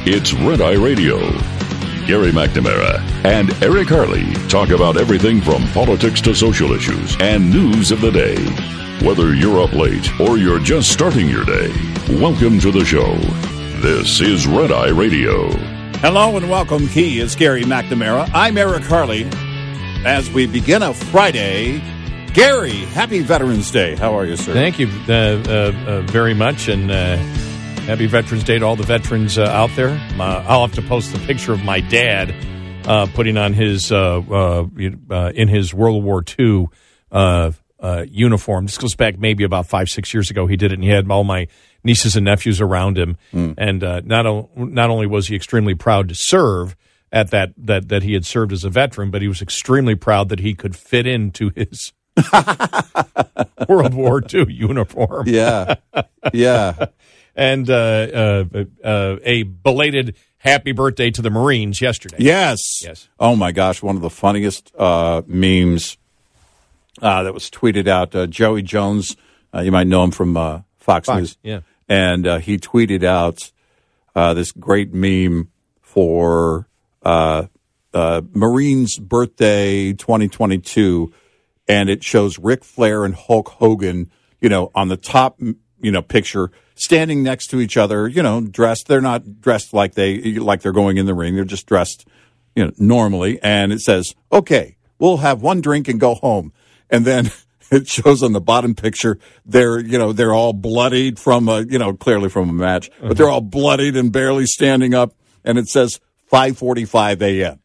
It's Red Eye Radio. Gary McNamara and Eric Harley talk about everything from politics to social issues and news of the day. Whether you're up late or you're just starting your day, welcome to the show. This is Red Eye Radio. Hello and welcome. He is Gary McNamara. I'm Eric Harley. As we begin a Friday, Gary, happy Veterans Day. How are you, sir? Thank you very much, and happy Veterans Day to all the veterans out there. I'll have to post the picture of my dad putting on his in his World War II uniform. This goes back maybe about 5-6 years ago. He did it, and he had all my nieces and nephews around him. And not only was he extremely proud to serve at that he had served as a veteran, but he was extremely proud that he could fit into his World War II uniform. Yeah. And a belated happy birthday to the Marines yesterday. Yes. Oh, my gosh. One of the funniest memes that was tweeted out. Joey Jones, you might know him from Fox News. Yeah. And he tweeted out this great meme for Marines birthday 2022. And it shows Ric Flair and Hulk Hogan, on the top, picture, standing next to each other, dressed. They're not dressed like they're going in the ring. They're just dressed, normally. And it says, okay, we'll have one drink and go home. And then it shows on the bottom picture, they're all bloodied from clearly from a match, but they're all bloodied and barely standing up. And it says 5:45 a.m.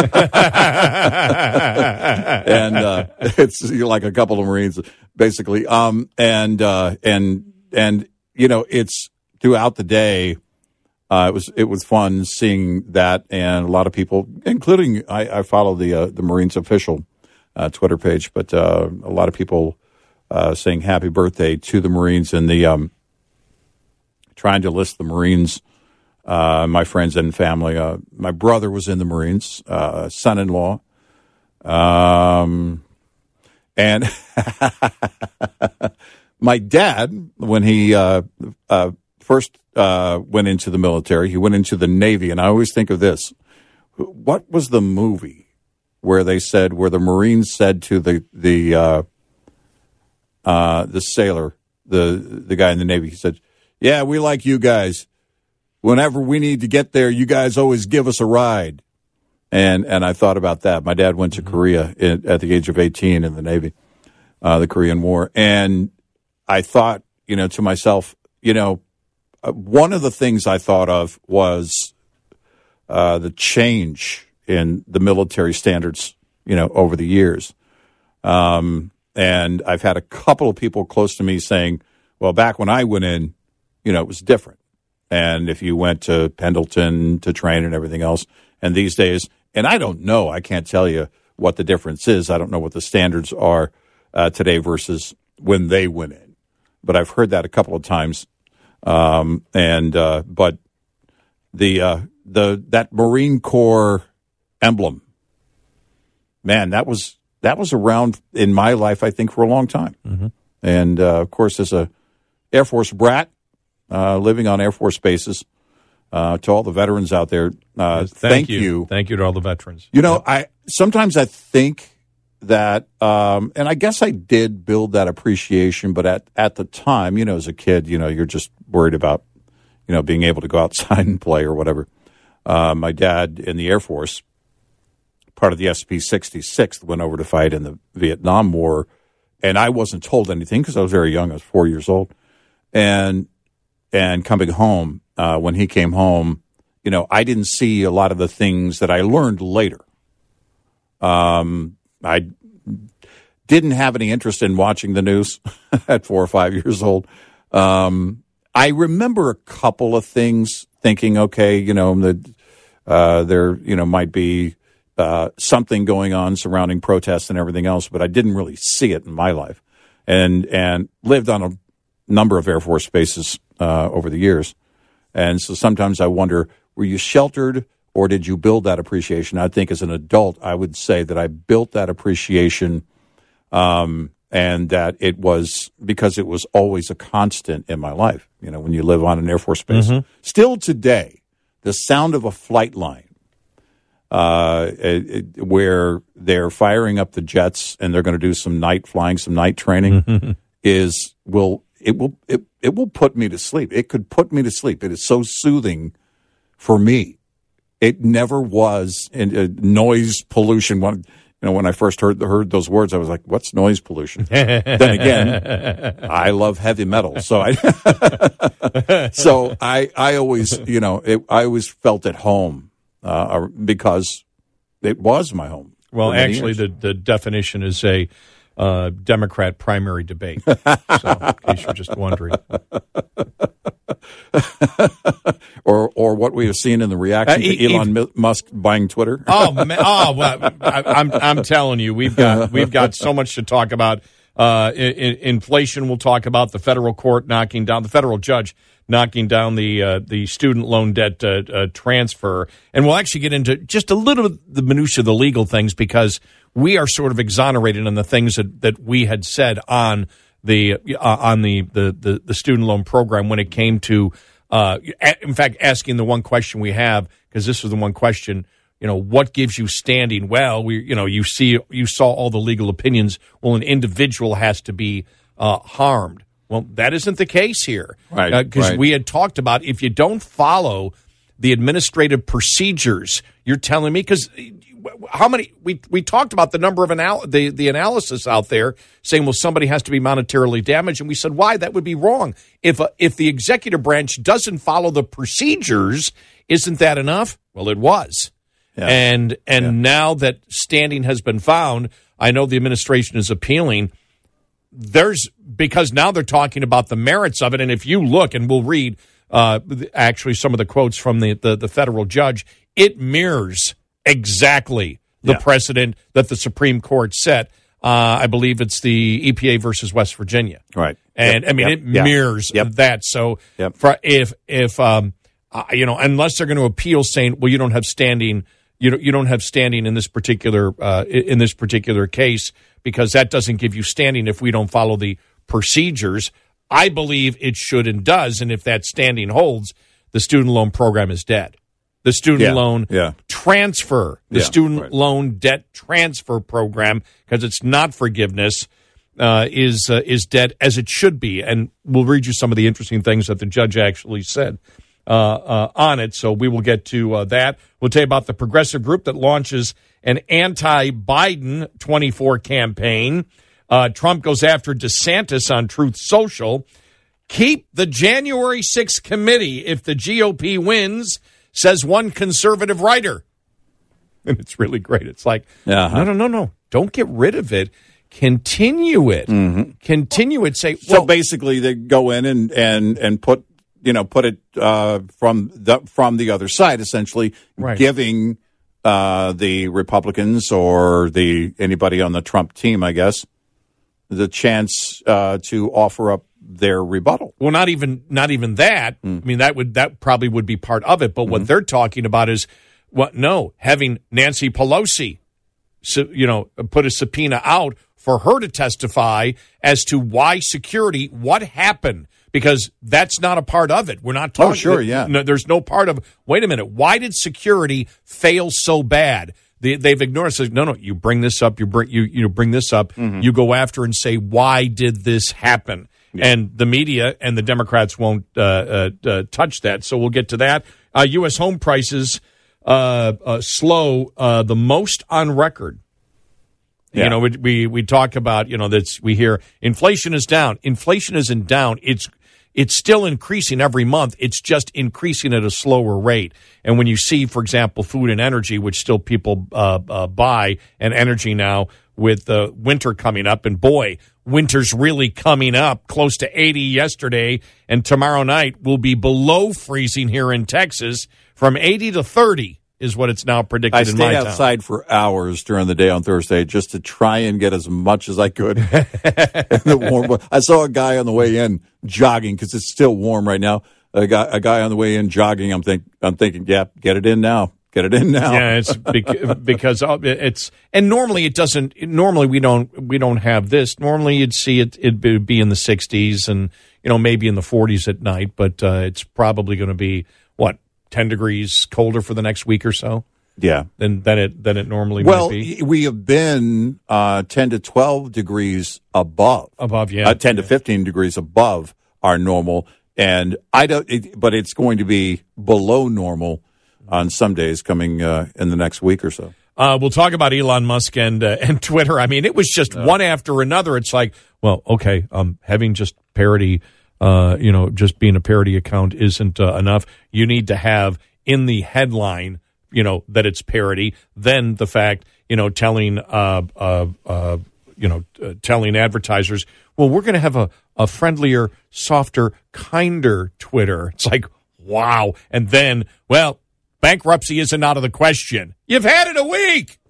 And it's like a couple of Marines, basically. It's throughout the day. It was fun seeing that, and a lot of people, including I follow the Marines official Twitter page, but a lot of people saying happy birthday to the Marines, and the trying to list the Marines. My friends and family. My brother was in the Marines, son-in-law. And my dad, when he first went into the military, he went into the Navy. And I always think of this. What was the movie where the Marines said to the sailor, the guy in the Navy, he said, yeah, we like you guys. Whenever we need to get there, you guys always give us a ride. And I thought about that. My dad went to Korea at the age of 18 in the Navy, the Korean War. And I thought, to myself, one of the things I thought of was the change in the military standards, over the years. And I've had a couple of people close to me saying, well, back when I went in, it was different. And if you went to Pendleton to train and everything else, and these days, and I don't know, I can't tell you what the difference is. I don't know what the standards are today versus when they went in. But I've heard that a couple of times. But that Marine Corps emblem, man, that was around in my life, I think, for a long time. Mm-hmm. And of course, as a Air Force brat, living on Air Force bases, to all the veterans out there, thank you. Thank you to all the veterans. Sometimes I think that, and I guess I did build that appreciation, but at the time, as a kid, you're just worried about, being able to go outside and play or whatever. My dad in the Air Force, part of the SP-66, went over to fight in the Vietnam War, and I wasn't told anything because I was very young. I was 4 years old. And coming home, when he came home, I didn't see a lot of the things that I learned later. I didn't have any interest in watching the news at 4 or 5 years old. I remember a couple of things thinking, okay, that there, might be something going on surrounding protests and everything else, but I didn't really see it in my life. And lived on a number of Air Force bases over the years. And so sometimes I wonder, were you sheltered or did you build that appreciation? I think as an adult, I would say that I built that appreciation and that it was because it was always a constant in my life. You know, when you live on an Air Force base. Mm-hmm. Still today, the sound of a flight line where they're firing up the jets and they're going to do some night flying, some night training will put me to sleep. It could put me to sleep. It is so soothing for me. It never was noise pollution. When I first heard those words, I was like, "What's noise pollution?" Then again, I love heavy metal, so I always, I always felt at home because it was my home. Well, actually, the definition is a Democrat primary debate. So, in case you're just wondering. or what we have seen in the reaction to Elon Musk buying Twitter. Well, I'm telling you, we've got so much to talk about. Inflation. We'll talk about the federal judge knocking down the student loan debt transfer, and we'll actually get into just a little of the minutia of the legal things because we are sort of exonerated on the things that we had said on the student loan program when it came to, in fact, asking the one question we have, because this was the one question, what gives you standing? Well, you saw all the legal opinions. Well, an individual has to be harmed. Well, that isn't the case here. Right. Because we had talked about if you don't follow the administrative procedures, you're telling me, because how many we talked about the number of the analysis out there saying, well, somebody has to be monetarily damaged, and we said why that would be wrong. If the executive branch doesn't follow the procedures, isn't that enough? Well, it was. Yeah. And now that standing has been found, I know the administration is appealing. Because now they're talking about the merits of it, and if you look, and we'll read actually some of the quotes from the federal judge, it mirrors exactly the precedent that the Supreme Court set. I believe it's the EPA versus West Virginia, right? And it mirrors that. So if unless they're going to appeal, saying, well, you don't have standing, you don't have standing in this particular case, because that doesn't give you standing if we don't follow the procedures. I believe it should and does, and if that standing holds, the student loan program is dead. The student loan transfer, student loan debt transfer program, because it's not forgiveness, is dead, as it should be. And we'll read you some of the interesting things that the judge actually said on it. So we will get to that. We'll tell you about the progressive group that launches an anti-Biden 24 campaign. Trump goes after DeSantis on Truth Social. Keep the January 6th committee if the GOP wins, says one conservative writer. And it's really great. It's like, no. Don't get rid of it. Continue it. Mm-hmm. Continue it. Say, so basically they go in and put it from the other side, essentially giving the Republicans or anybody on the Trump team, I guess, the chance to offer up their rebuttal. Well, not even that. I mean, that probably would be part of it. But what they're talking about is having Nancy Pelosi, put a subpoena out for her to testify as to why security, what happened. Because that's not a part of it. We're not talking. Oh, sure, yeah. No, there's no part of. Wait a minute. Why did security fail so bad? They've ignored it. Says, no. You bring this up. You bring this up. Mm-hmm. You go after and say, why did this happen? Yeah. And the media and the Democrats won't touch that. So we'll get to that. U.S. home prices slow, the most on record. Yeah. We talk about, that we hear inflation is down. Inflation isn't down. It's still increasing every month. It's just increasing at a slower rate. And when you see, for example, food and energy, which still people buy, and energy now with the winter coming up, and boy, winter's really coming up, close to 80 yesterday, and tomorrow night will be below freezing here in Texas, from 80 to 30. Is what it's now predicted in my town. I stayed outside for hours during the day on Thursday just to try and get as much as I could. I saw a guy on the way in jogging because it's still warm right now. A guy on the way in jogging. I'm thinking, get it in now. Get it in now. Yeah, it's because it's, and normally it doesn't. Normally we don't have this. Normally you'd see it'd be in the 60s and maybe in the 40s at night, but it's probably going to be 10 degrees colder for the next week or so. Yeah. Than it normally might be. Well, we have been 10 to 12 degrees above. Above, yeah. 10 to 15 degrees above our normal. And but it's going to be below normal on some days coming in the next week or so. We'll talk about Elon Musk and Twitter. I mean, it was just one after another. It's like, well, okay, having just parody, just being a parody account isn't enough. You need to have in the headline, that it's parody. Then the fact, telling telling advertisers, well, we're going to have a friendlier, softer, kinder Twitter. It's like, wow. And then, well, bankruptcy isn't out of the question. You've had it a week.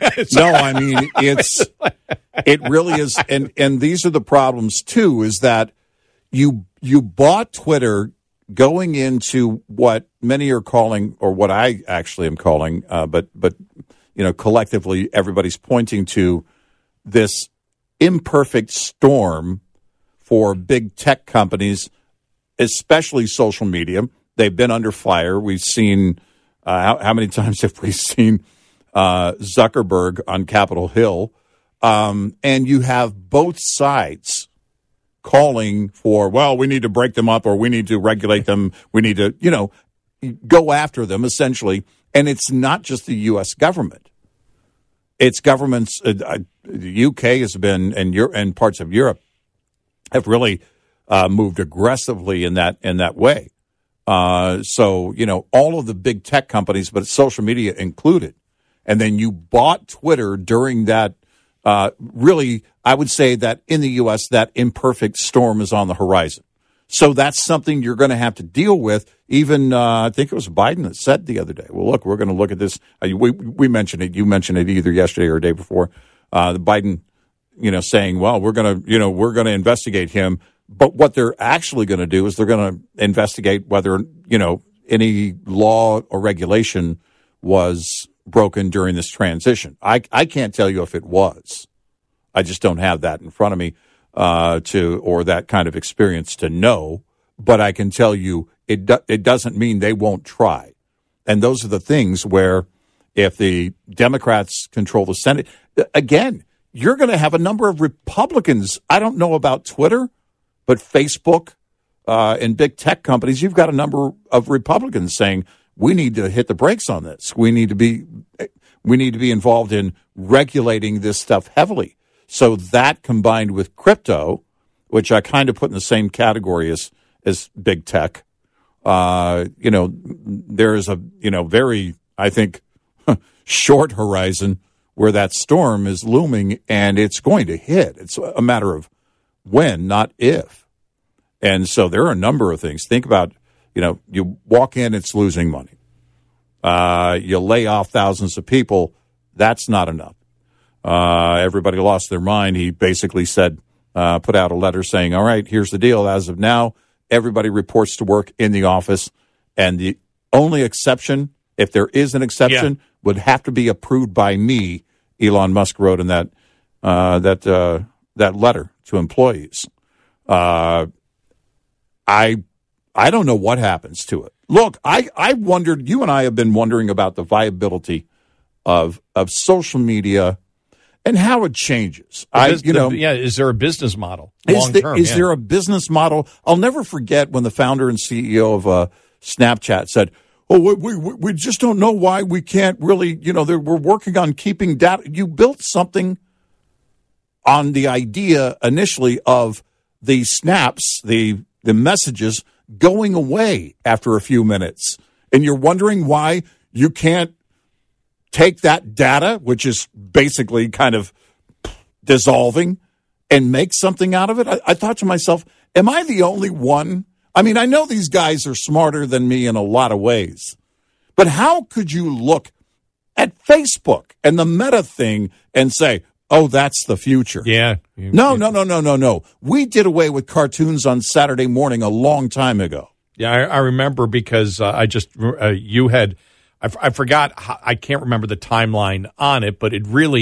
It really is. And these are the problems too, is that you bought Twitter going into what many are calling, or what I actually am calling, but collectively everybody's pointing to this imperfect storm for big tech companies, especially social media. They've been under fire. We've seen how many times have we seen Zuckerberg on Capitol Hill? And you have both sides calling for, well, we need to break them up, or we need to regulate them. We need to, go after them, essentially. And it's not just the U.S. government. It's governments. The UK has been, and parts of Europe have really moved aggressively in that way. So, all of the big tech companies, but social media included. And then you bought Twitter during that. Really, I would say that in the U.S., that imperfect storm is on the horizon. So that's something you're going to have to deal with. Even I think it was Biden that said the other day, well, look, we're going to look at this. We mentioned it. You mentioned it either yesterday or the day before. The Biden, saying, well, we're going to investigate him. But what they're actually going to do is they're going to investigate whether, any law or regulation was broken during this transition. I can't tell you if it was. I just don't have that in front of me or that kind of experience to know. But I can tell you it doesn't mean they won't try. And those are the things where if the Democrats control the Senate, again, you're going to have a number of Republicans. I don't know about Twitter, but Facebook and big tech companies, you've got a number of Republicans saying, we need to hit the brakes on this. We need to be involved in regulating this stuff heavily. So that combined with crypto, which I kind of put in the same category as big tech, there is a very, I think, short horizon where that storm is looming, and it's going to hit. It's a matter of when, not if. And so there are a number of things. Think about, you walk in, it's losing money. You lay off thousands of people. That's not enough. Everybody lost their mind. He basically said, put out a letter saying, all right, here's the deal. As of now, everybody reports to work in the office. And the only exception, if there is an exception, would have to be approved by me, Elon Musk wrote in that letter to employees. I don't know what happens to it. Look, I wondered, you and I have been wondering about the viability of social media and how it changes. Is there a business model long term? Is there a business model? I'll never forget when the founder and CEO of Snapchat said, "Oh, we just don't know why we can't really, we're working on keeping data." You built something on the idea initially of the snaps, the messages going away after a few minutes, and you're wondering why you can't take that data, which is basically kind of dissolving, and make something out of it. I thought to myself, am I the only one? I mean, I know these guys are smarter than me in a lot of ways, but how could you look at Facebook and the Meta thing and say, oh, that's the future? Yeah. No. We did away with cartoons on Saturday morning a long time ago. Yeah, I remember because you had, I forgot, I can't remember the timeline on it, but it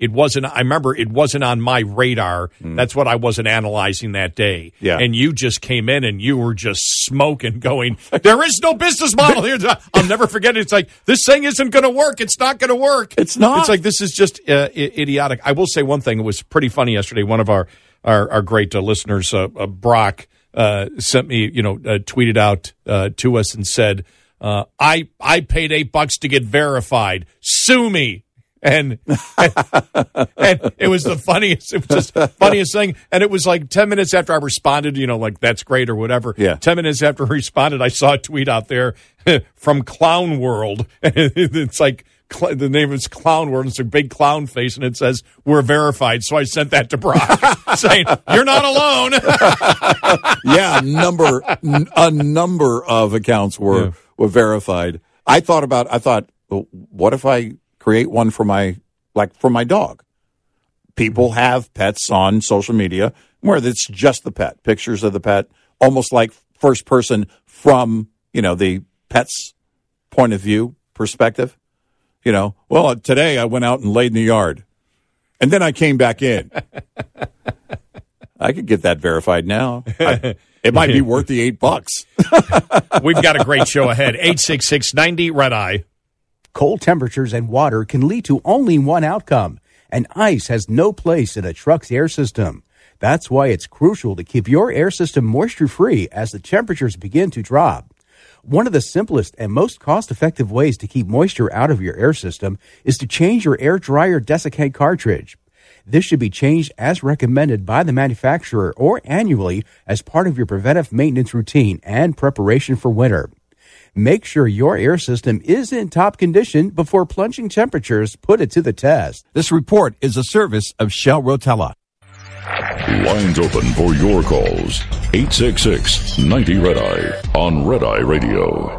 it wasn't. I remember it wasn't on my radar. That's what I wasn't analyzing that day. Yeah. And you just came in and you were just smoking, going, "There is no business model here." I'll never forget it. It's like, this thing isn't going to work. It's not going to work. It's not. It's like, this is just idiotic. I will say one thing. It was pretty funny yesterday. One of our great listeners, Brock, sent me, tweeted out to us and said, I paid $8 to get verified. Sue me. And it was the funniest, it was just funniest thing. And it was like 10 minutes after I responded, like, that's great or whatever. Yeah. 10 minutes after I responded, I saw a tweet out there from Clown World. It's like, the name is Clown World. It's a big clown face, and it says, "We're verified." So I sent that to Brock, saying, "You're not alone." Yeah, a number of accounts were verified. I thought, well, what if I create one for my dog? People have pets on social media where it's just the pet, pictures of the pet, almost like first person from, the pet's point of view perspective. Well, today I went out and laid in the yard, and then I came back in. I could get that verified now. It might be worth the $8. We've got a great show ahead. 866-90-RED-EYE. Cold temperatures and water can lead to only one outcome, and ice has no place in a truck's air system. That's why it's crucial to keep your air system moisture-free as the temperatures begin to drop. One of the simplest and most cost-effective ways to keep moisture out of your air system is to change your air dryer desiccant cartridge. This should be changed as recommended by the manufacturer or annually as part of your preventive maintenance routine and preparation for winter. Make sure your air system is in top condition before plunging temperatures put it to the test. This report is a service of Shell Rotella. Lines open for your calls. 866-90-RED-EYE on Red Eye Radio.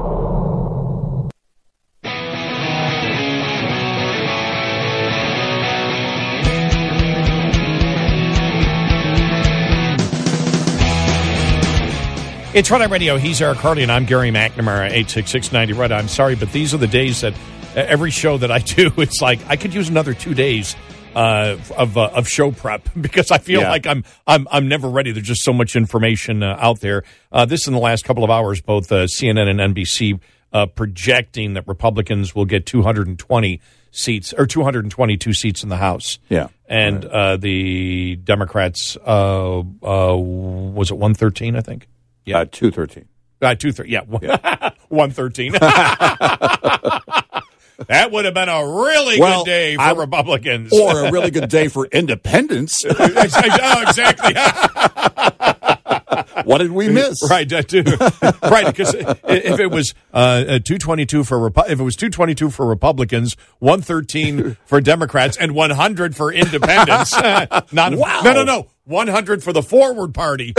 It's Red Eye Radio. He's Eric Harley, and I'm Gary McNamara, 866-90-RED-EYE. I'm sorry, but these are the days that every show that I do, it's like I could use another 2 days of show prep because I feel like I'm never ready. There's just so much information out there. This in the last couple of hours, both CNN and NBC projecting that Republicans will get 220 seats or 222 seats in the House. Yeah, and the Democrats was it 113? I think. Yeah, 213. 213. Yeah, 113. That would have been a really good day for Republicans. Or a really good day for independents. Exactly. What did we miss? Right, right. Because if it was 222 for if it was 222 for Republicans, 113 for Democrats, and 100 for independents. No, 100 for the Forward Party.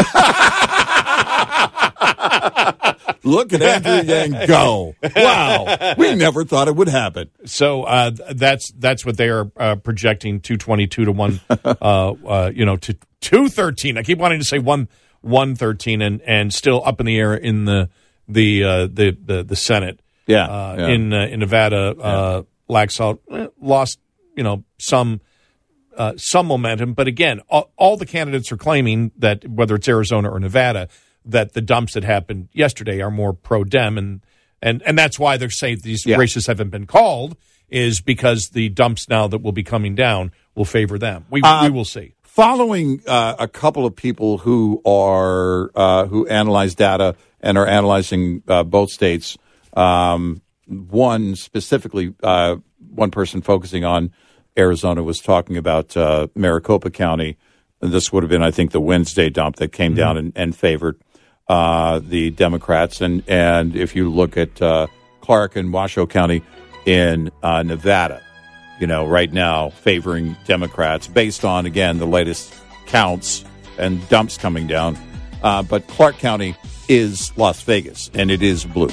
Look at Andrew Yang go! Wow, we never thought it would happen. So that's what they are projecting: 222 to to 213. I keep wanting to say 113, and still up in the air in the Senate. In Nevada, Laxalt lost some momentum, but again, all the candidates are claiming that whether it's Arizona or Nevada, that the dumps that happened yesterday are more pro-Dem, and that's why they're saying these races haven't been called, is because the dumps now that will be coming down will favor them. We will see. Following a couple of people who who analyze data and are analyzing both states, one specifically, one person focusing on Arizona was talking about Maricopa County. This would have been, I think, the Wednesday dump that came down and favored the Democrats. And if you look at Clark and Washoe County in Nevada, right now favoring Democrats based on, again, the latest counts and dumps coming down. But Clark County is Las Vegas, and it is blue.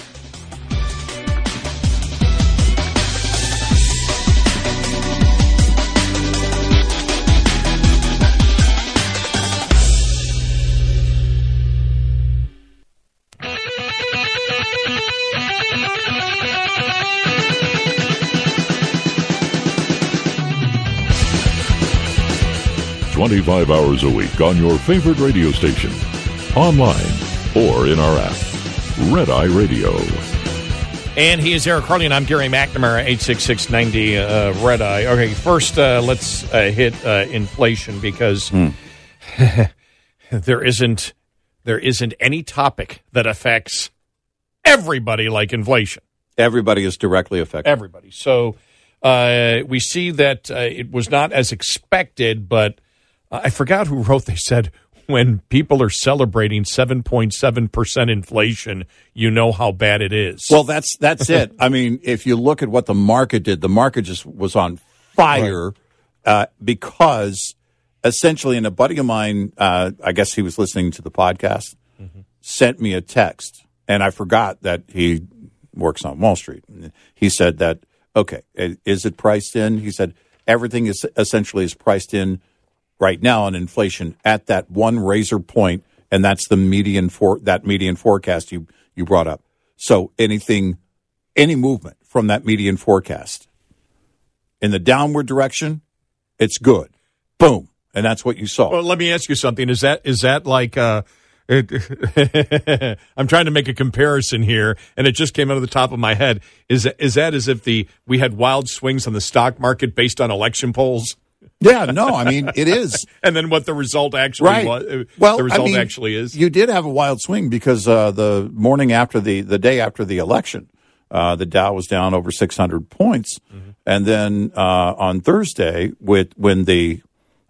25 hours a week on your favorite radio station, online, or in our app. Red Eye Radio. And he is Eric Harley, and I'm Gary McNamara, 866-90 Red Eye. Okay, first let's hit inflation, because there isn't any topic that affects everybody like inflation. Everybody is directly affected. Everybody. So we see that it was not as expected, but I forgot who wrote, they said, when people are celebrating 7.7% inflation, you know how bad it is. Well, that's it. I mean, if you look at what the market did, the market just was on fire, because essentially, and a buddy of mine, I guess he was listening to the podcast, sent me a text, and I forgot that he works on Wall Street. He said that, okay, is it priced in? He said everything is essentially priced in right now on inflation at that one razor point, and that's the median forecast you brought up. So any movement from that median forecast in the downward direction, it's good. Boom. And that's what you saw. Well, let me ask you something. Is that like I'm trying to make a comparison here, and it just came out of the top of my head. Is that as if we had wild swings on the stock market based on election polls? Yeah, no, I mean, it is. And then what the result actually was. Well, the result actually is. You did have a wild swing because the morning after the day after the election, the Dow was down over 600 points. Mm-hmm. And then on Thursday, when the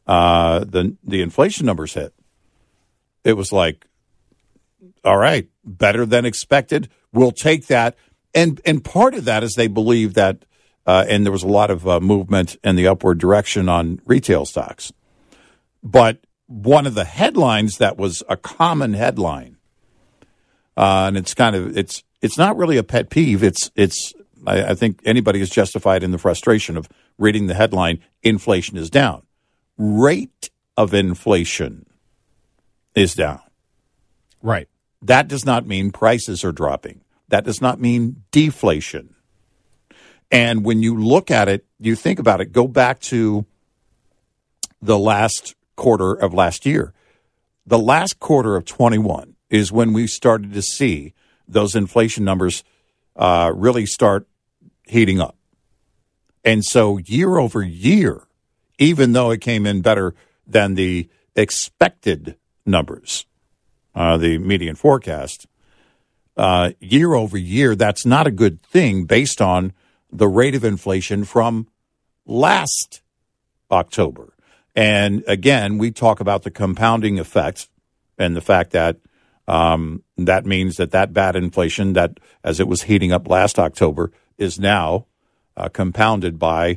inflation numbers hit, it was like, all right, better than expected. We'll take that. And part of that is they believe that, and there was a lot of movement in the upward direction on retail stocks. But one of the headlines that was a common headline, and it's not really a pet peeve. I think anybody is justified in the frustration of reading the headline, inflation is down. Rate of inflation is down. Right. That does not mean prices are dropping. That does not mean deflation. And when you look at it, you think about it, go back to the last quarter of last year. The last quarter of 21 is when we started to see those inflation numbers really start heating up. And so year over year, even though it came in better than the expected numbers, the median forecast, year over year, that's not a good thing based on the rate of inflation from last October. And again, we talk about the compounding effect and the fact that that means that bad inflation that as it was heating up last October is now compounded by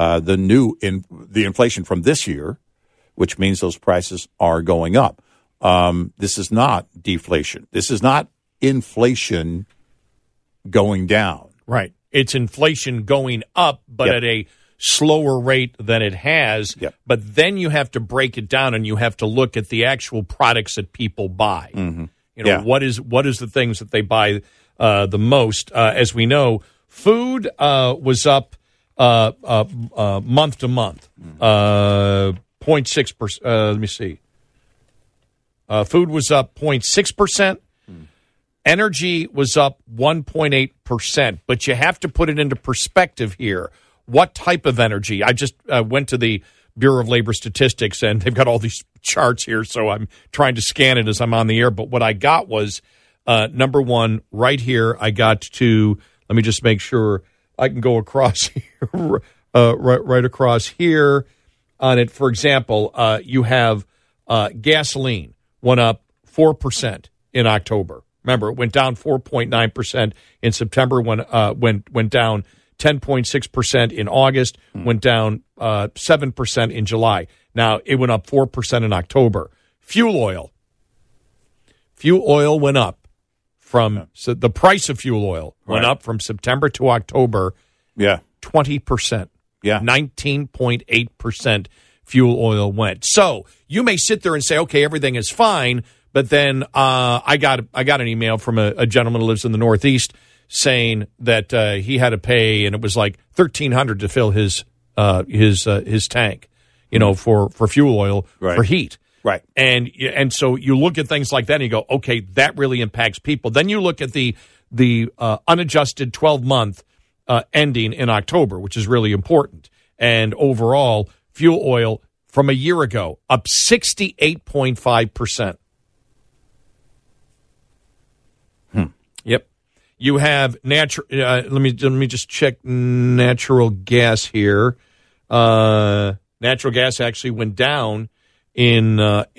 the inflation from this year, which means those prices are going up. This is not deflation. This is not inflation going down. Right. It's inflation going up, but at a slower rate than it has. Yep. But then you have to break it down, and you have to look at the actual products that people buy. Mm-hmm. You know, what is the things that they buy the most? As we know, food was up month to month, 0.6%. Let me see. Food was up 0.6%. Energy was up 1.8%, but you have to put it into perspective here. What type of energy? I just went to the Bureau of Labor Statistics, and they've got all these charts here, so I'm trying to scan it as I'm on the air. But what I got was, number one, right here, I got to, let me just make sure I can go across here, right across here on it. For example, you have gasoline went up 4% in October. Remember, it went down 4.9% in September, went down 10.6% in August, went down 7% in July. Now, it went up 4% in October. Fuel oil went up so the price of fuel oil went up from September to October 20%. 19.8% fuel oil went. So you may sit there and say, okay, everything is fine. But then I got an email from a gentleman who lives in the Northeast saying that he had to pay, and it was like $1,300 to fill his tank. for fuel oil Right. for heat. Right. And so you look at things like that and you go, okay, that really impacts people. Then you look at the unadjusted 12-month ending in October, which is really important. And overall, fuel oil from a year ago up 68.5%. Yep. You have natural. Let me just check natural gas here. Natural gas actually went down in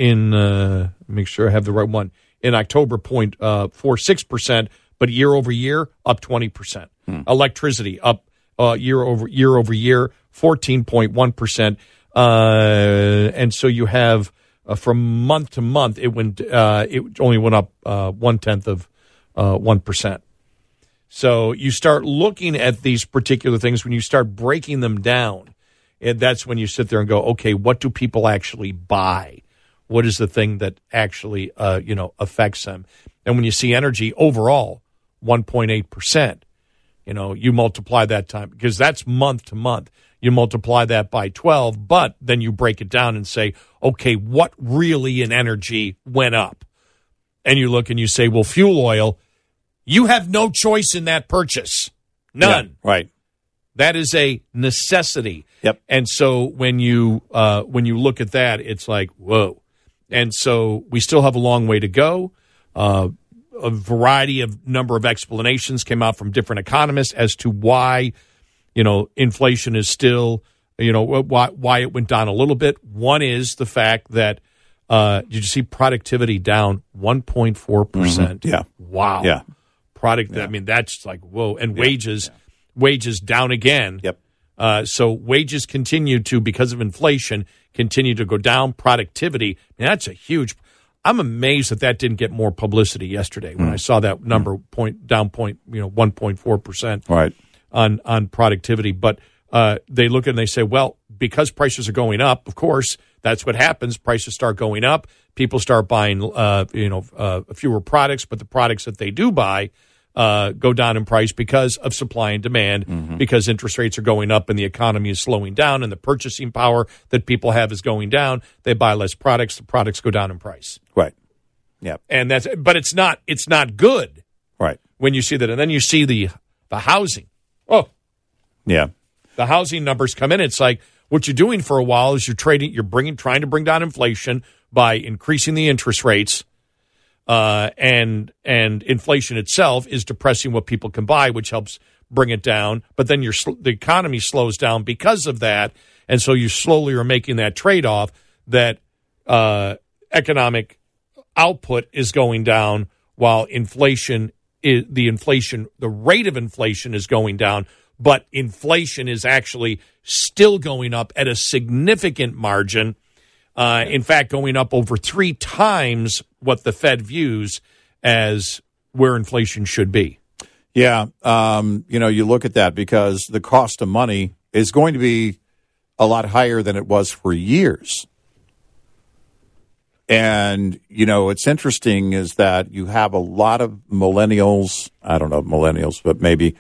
make sure I have the right one, in October 0.46%, but year over year up 20%. Electricity up year over year 14.1%. And so you have from month to month it only went up 0.1% of 1%. So you start looking at these particular things when you start breaking them down. And that's when you sit there and go, okay, what do people actually buy? What is the thing that actually, affects them? And when you see energy overall, 1.8%, you multiply that time, because that's month to month. You multiply that by 12, but then you break it down and say, okay, what really in energy went up? And you look and you say, well, fuel oil, you have no choice in that purchase. None. Yeah, right. That is a necessity. Yep. And so when you look at that, it's like, whoa. And so we still have a long way to go. A variety of number of explanations came out from different economists as to why, inflation is still, why it went down a little bit. One is the fact that did you see productivity down 1.4%? Mm-hmm. Yeah. Wow. Yeah. I mean, that's like, whoa. And wages down again. Yep. So wages continue to, because of inflation, continue to go down. Productivity, that's a huge. I'm amazed that didn't get more publicity yesterday when I saw that number down 1.4%. Right. On productivity. But they look and they say, well, because prices are going up, of course, that's what happens. Prices start going up. People start buying, fewer products, but the products that they do buy go down in price because of supply and demand, because interest rates are going up and the economy is slowing down and the purchasing power that people have is going down. They buy less products. The products go down in price. Right. Yeah. And but it's not good. Right. When you see that. And then you see the housing. Oh. Yeah. The housing numbers come in. It's like what you're doing for a while is trying to bring down inflation by increasing the interest rates. And inflation itself is depressing what people can buy, which helps bring it down. But then the economy slows down because of that, and so you slowly are making that trade-off that economic output is going down while the rate of inflation is going down, but inflation is actually still going up at a significant margin. In fact, going up over 3 times what the Fed views as where inflation should be. Yeah. You look at that because the cost of money is going to be a lot higher than it was for years. And, what's interesting is that you have a lot of millennials, I don't know millennials, but maybe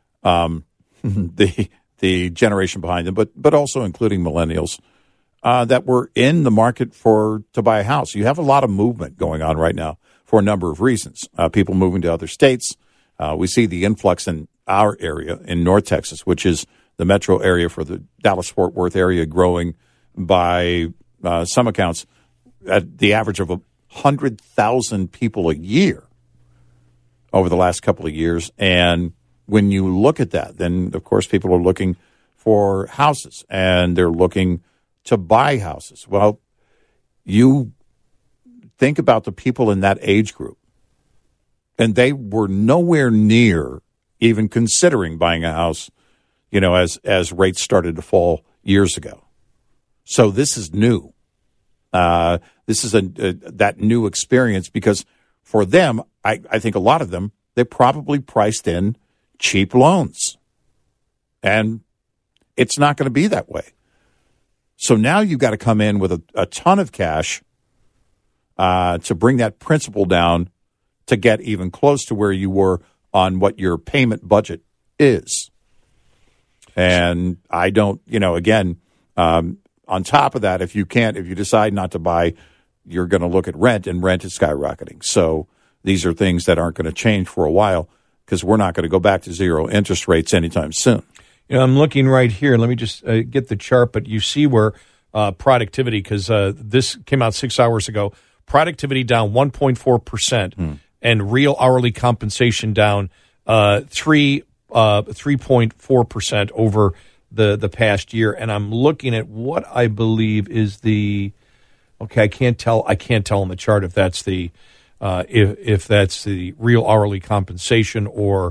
the generation behind them, but also including millennials, that were in the market to buy a house. You have a lot of movement going on right now for a number of reasons. People moving to other states. We see the influx in our area in North Texas, which is the metro area for the Dallas-Fort Worth area, growing by some accounts at the average of 100,000 people a year over the last couple of years. And when you look at that, then, of course, people are looking for houses, and they're looking to buy houses. Well, you think about the people in that age group, and they were nowhere near even considering buying a house, as rates started to fall years ago. So this is new. This is that new experience, because for them, I think a lot of them, they probably priced in cheap loans. And it's not going to be that way. So now you've got to come in with a ton of cash to bring that principal down to get even close to where you were on what your payment budget is. And I don't, on top of that, if you decide not to buy, you're going to look at rent, and rent is skyrocketing. So these are things that aren't going to change for a while because we're not going to go back to zero interest rates anytime soon. I'm looking right here. Let me just get the chart, but you see where productivity, because this came out 6 hours ago, productivity down 1.4%, and real hourly compensation down 3.4% over the past year. And I'm looking at what I believe is the I can't tell on the chart if that's the if that's the real hourly compensation or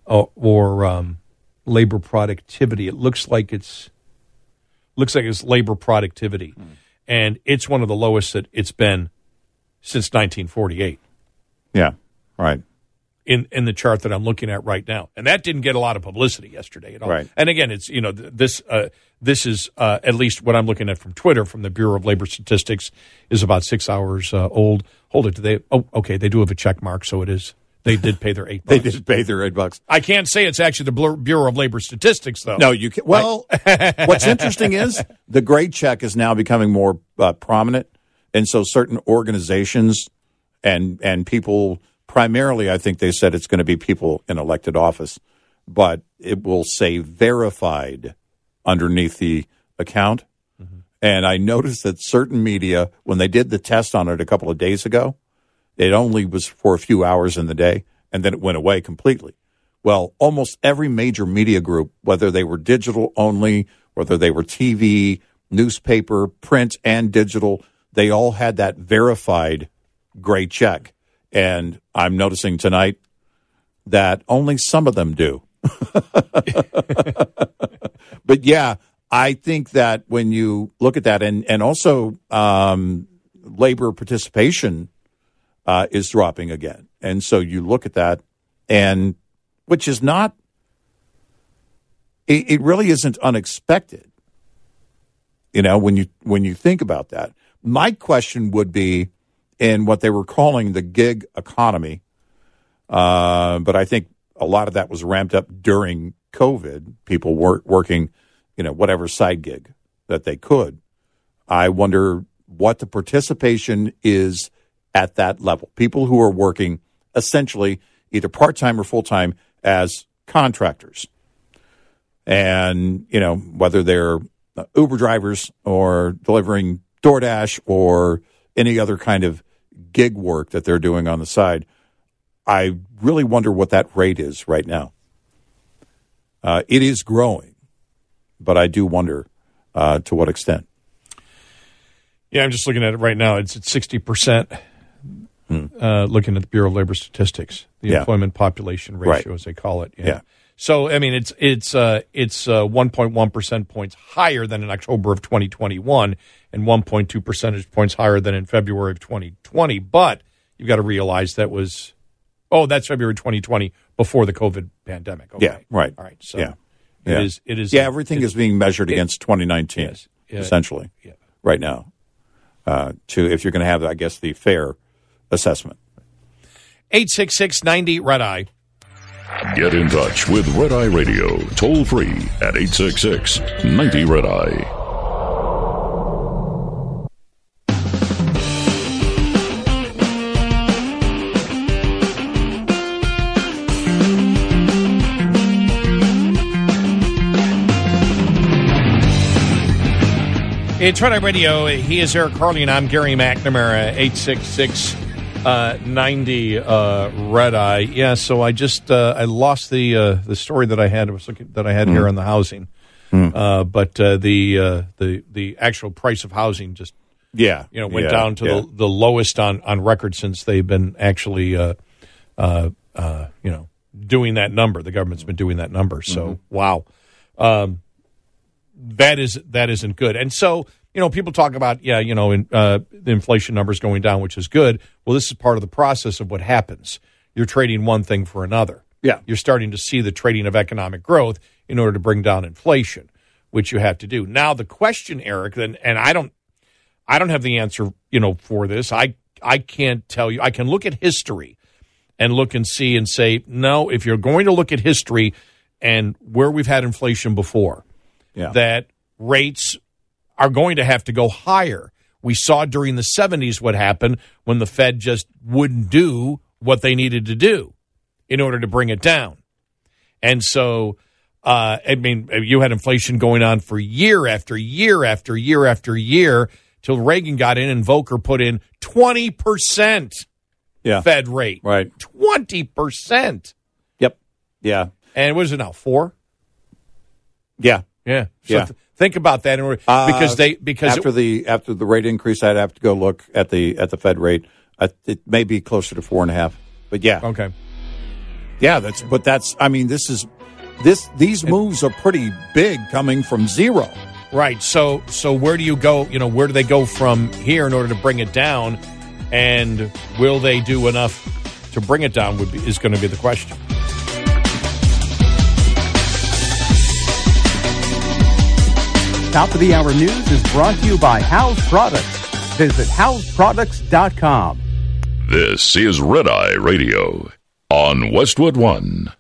labor productivity. It looks like it's labor productivity, and it's one of the lowest that it's been since 1948. Yeah, right. In the chart that I'm looking at right now, and that didn't get a lot of publicity yesterday at all. Right. And again, it's this is at least what I'm looking at from Twitter, from the Bureau of Labor Statistics, is about 6 hours old. Hold it. They do have a check mark, so it is. They did pay their $8. They did pay their $8. I can't say it's actually the Bureau of Labor Statistics, though. No, you can. Well, what's interesting is the grade check is now becoming more prominent, and so certain organizations and people, primarily, I think they said it's going to be people in elected office, but it will say verified underneath the account. Mm-hmm. And I noticed that certain media, when they did the test on it a couple of days ago, it only was for a few hours in the day, and then it went away completely. Well, almost every major media group, whether they were digital only, whether they were TV, newspaper, print, and digital, they all had that verified grade check. And I'm noticing tonight that only some of them do. But, yeah, I think that when you look at that, and also labor participation is dropping again. And so you look at that, and which is not, it really isn't unexpected, when you think about that. My question would be, in what they were calling the gig economy, but I think a lot of that was ramped up during COVID, people working, whatever side gig that they could. I wonder what the participation is at that level. People who are working essentially either part-time or full-time as contractors. And, whether they're Uber drivers or delivering DoorDash or any other kind of gig work that they're doing on the side, I really wonder what that rate is right now. It is growing, but I do wonder to what extent. Yeah, I'm just looking at it right now. It's at 60%. Looking at the Bureau of Labor Statistics, the employment population ratio, as they call it. Yeah. So, I mean, it's 1.1 percentage points higher than in October of 2021 and 1.2 percentage points higher than in February of 2020. But you've got to realize that's February 2020 before the COVID pandemic. Okay. Yeah, right. All right. So it is. Yeah, everything is being measured against 2019, essentially, right now, if you're going to have, I guess, the fair assessment. 866-90-RED-EYE. Get in touch with Red Eye Radio, toll free at 866-90-RED-EYE. It's Red Eye Radio. He is Eric Harley, and I'm Gary McNamara. 866-90-Red-Eye. Yeah, so I just I lost the story that I had. Here on the housing, but the actual price of housing just went down to the lowest on record since they've been actually doing that number. The government's been doing that number. So wow. That isn't good. And so, people talk about, the inflation numbers going down, which is good. Well, this is part of the process of what happens. You're trading one thing for another. Yeah. You're starting to see the trading of economic growth in order to bring down inflation, which you have to do. Now, the question, Eric, and I don't have the answer, for this. I can't tell you. I can look at history and look and see and say, no, if you're going to look at history and where we've had inflation before, that rates are going to have to go higher. We saw during the 70s what happened when the Fed just wouldn't do what they needed to do in order to bring it down. And so, I mean, you had inflation going on for year after year after year after year till Reagan got in and Volcker put in 20% Fed rate. Right. 20%. Yep. Yeah. And what is it now, 4? Yeah. Yeah. So Yeah. think about that. Because after the rate increase, I'd have to go look at the Fed rate. It may be closer to 4.5. But yeah. Okay. Yeah, these moves are pretty big coming from zero. Right. So where do you go? Where do they go from here in order to bring it down? And will they do enough to bring it down is going to be the question. Top of the Hour News is brought to you by House Products. Visit houseproducts.com. This is Red Eye Radio on Westwood One.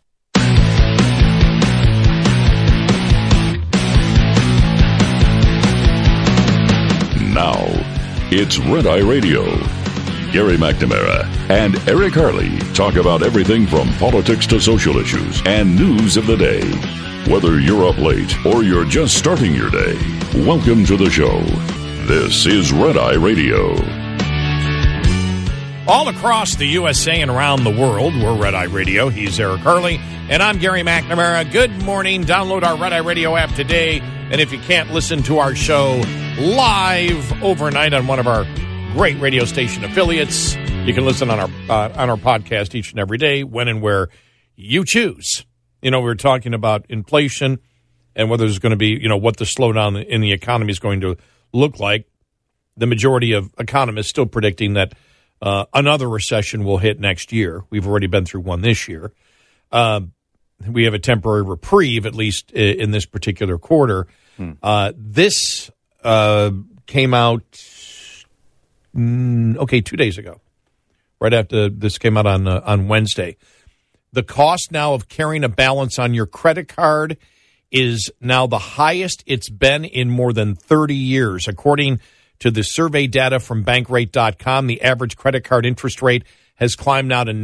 Now, it's Red Eye Radio. Gary McNamara and Eric Harley talk about everything from politics to social issues and news of the day. Whether you're up late or you're just starting your day, welcome to the show. This is Red Eye Radio. All across the USA and around the world, we're Red Eye Radio. He's Eric Harley, and I'm Gary McNamara. Good morning. Download our Red Eye Radio app today. And if you can't listen to our show live overnight on one of our great radio station affiliates, you can listen on our podcast each and every day, when and where you choose. We were talking about inflation and whether there's going to be, what the slowdown in the economy is going to look like. The majority of economists still predicting that another recession will hit next year. We've already been through one this year. We have a temporary reprieve, at least in this particular quarter. This came out, 2 days ago, right after this came out on Wednesday. The cost now of carrying a balance on your credit card is now the highest it's been in more than 30 years. According to the survey data from Bankrate.com, the average credit card interest rate has climbed now to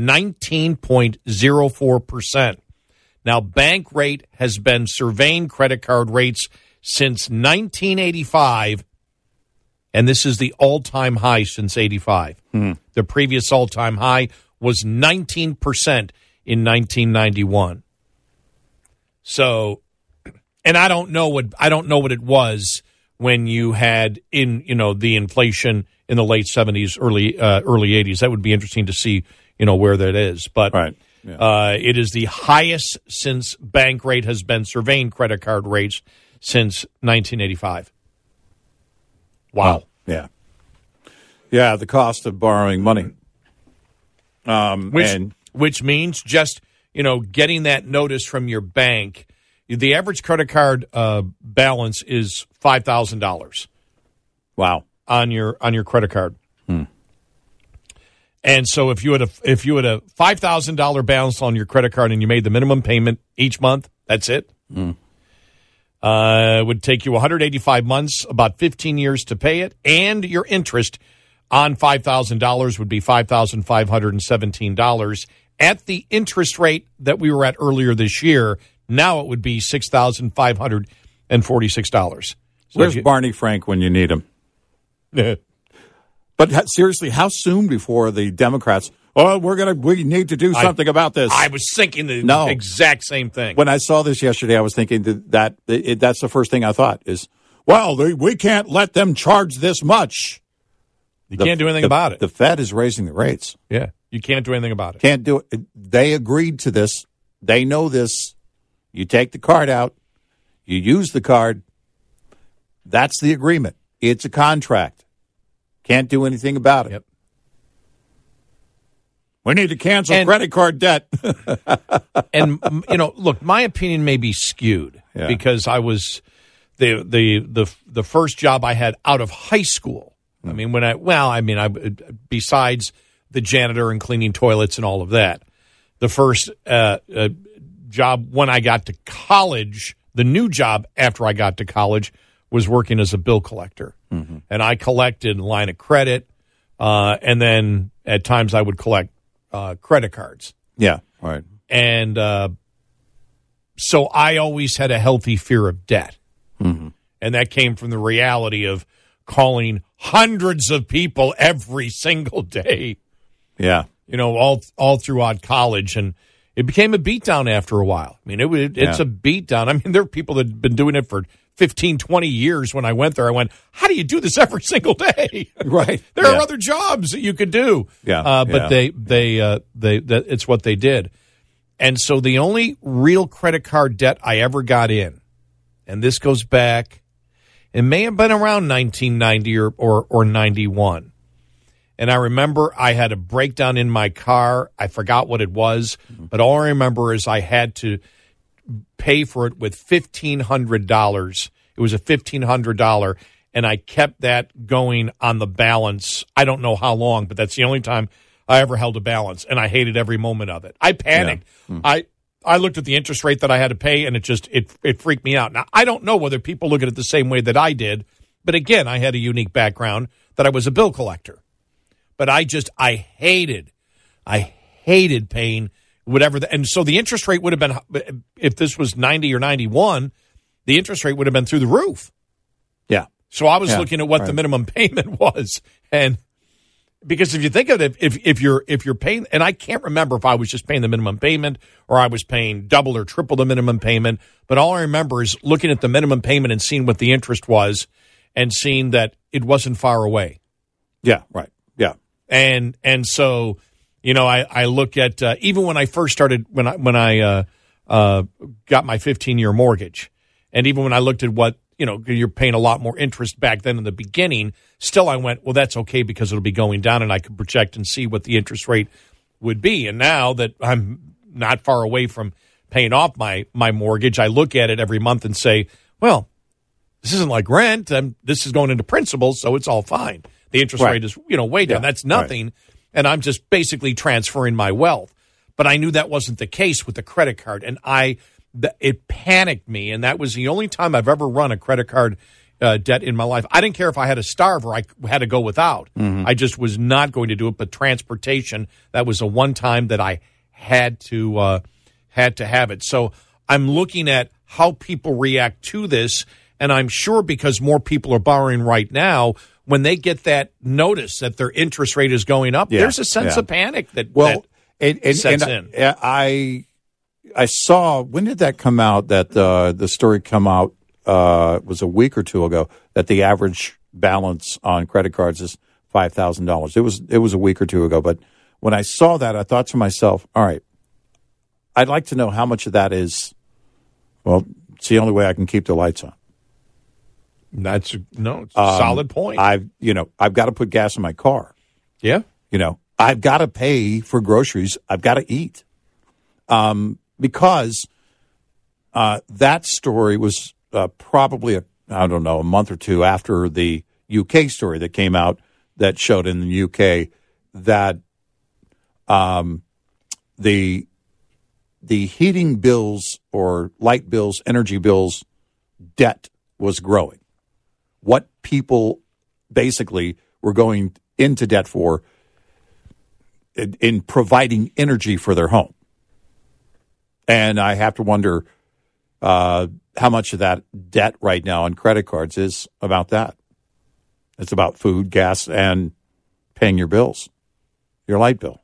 19.04%. Now, Bankrate has been surveying credit card rates since 1985, and this is the all-time high since 85. The previous all-time high was 19% in 1991. So, and I don't know what it was when you had the inflation in the late 70s, early 80s. That would be interesting to see, where that is. But right. Yeah. It is the highest since Bankrate has been surveying credit card rates since 1985. Wow. Yeah. Yeah, the cost of borrowing money. Which means just, getting that notice from your bank. The average credit card balance is $5,000. Wow. On your credit card. And so if you had a $5,000 balance on your credit card and you made the minimum payment each month, that's it. It would take you 185 months, about 15 years to pay it, and your interest on $5,000 would be $5,517. At the interest rate that we were at earlier this year, now it would be $6,546. Where's Barney Frank when you need him? But seriously, how soon before the Democrats, we need to do something about this? I was thinking the exact same thing. When I saw this yesterday, I was thinking that's the first thing I thought is, we can't let them charge this much. You can't do anything about it. The Fed is raising the rates. Yeah, you can't do anything about it. Can't do it. They agreed to this. They know this. You take the card out. You use the card. That's the agreement. It's a contract. Can't do anything about it. Yep. We need to cancel credit card debt. And look, my opinion may be skewed because I was the first job I had out of high school. I mean, besides the janitor and cleaning toilets and all of that, the first job when I got to college, the new job after I got to college, was working as a bill collector. Mm-hmm. And I collected line of credit, and then at times I would collect credit cards. Yeah, right. And so I always had a healthy fear of debt. Mm-hmm. And that came from the reality of calling hundreds of people every single day. Yeah. All throughout college. And it became a beatdown after a while. I mean, it's a beatdown. I mean, there are people that have been doing it for 15, 20 years. When I went there, I went, how do you do this every single day? Right. There are other jobs that you could do. Yeah. But it's what they did. And so the only real credit card debt I ever got in, and this goes back, it may have been around 1990 or 91. And I remember I had a breakdown in my car. I forgot what it was, but all I remember is I had to pay for it with $1,500. It was a $1,500, and I kept that going on the balance. I don't know how long, but that's the only time I ever held a balance, and I hated every moment of it. I panicked. Yeah. I looked at the interest rate that I had to pay, and it freaked me out. Now, I don't know whether people look at it the same way that I did, but again, I had a unique background that I was a bill collector. But I hated paying whatever. And so the interest rate would have been, if this was 90 or 91, the interest rate would have been through the roof. Yeah. So I was looking at what the minimum payment was. And because if you think of it, if you're paying, and I can't remember if I was just paying the minimum payment or I was paying double or triple the minimum payment, but all I remember is looking at the minimum payment and seeing what the interest was and seeing that it wasn't far away. Yeah, right. Yeah. And so, I look at even when I first started, when I got my 15-year mortgage, and even when I looked at what, you're paying a lot more interest back then in the beginning, still I went, well, that's okay because it'll be going down and I could project and see what the interest rate would be. And now that I'm not far away from paying off my mortgage, I look at it every month and say, well, this isn't like rent. This is going into principal, so it's all fine. The interest rate is, way down. That's nothing. Right. And I'm just basically transferring my wealth. But I knew that wasn't the case with the credit card. And it panicked me. And that was the only time I've ever run a credit card debt in my life. I didn't care if I had to starve or I had to go without. Mm-hmm. I just was not going to do it. But transportation, that was the one time that I had to have it. So I'm looking at how people react to this. And I'm sure because more people are borrowing right now, when they get that notice that their interest rate is going up, there's a sense of panic that sets in. I saw, when did that come out, that the story come out, it was a week or two ago, that the average balance on credit cards is $5,000. It was a week or two ago. But when I saw that, I thought to myself, all right, I'd like to know how much of that is, well, it's the only way I can keep the lights on. It's a solid point. I've got to put gas in my car. Yeah. I've got to pay for groceries. I've got to eat. Because that story was probably, a month or two after the UK story that came out that showed in the UK that the heating bills or light bills, energy bills, debt was growing. What people basically were going into debt for in providing energy for their home. And I have to wonder how much of that debt right now on credit cards is about that. It's about food, gas, and paying your bills, your light bill.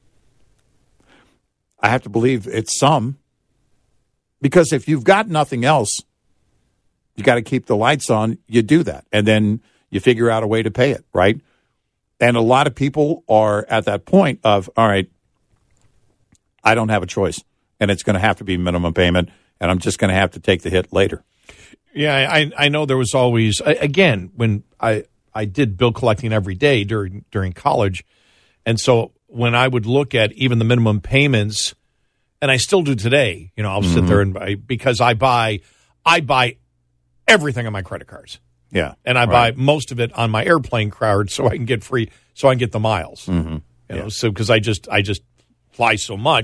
I have to believe it's some. Because if you've got nothing else, you got to keep the lights on, you do that. And then you figure out a way to pay it, right? And a lot of people are at that point of, all right, I don't have a choice. And it's going to have to be minimum payment, and I'm just going to have to take the hit later. Yeah, I know there was always, again, when I did bill collecting every day during college, and so when I would look at even the minimum payments, and I still do today, I'll sit there and buy, because I buy everything on my credit cards. Yeah. And I buy most of it on my airplane card so I can get the miles. Mm-hmm. So because I just fly so much,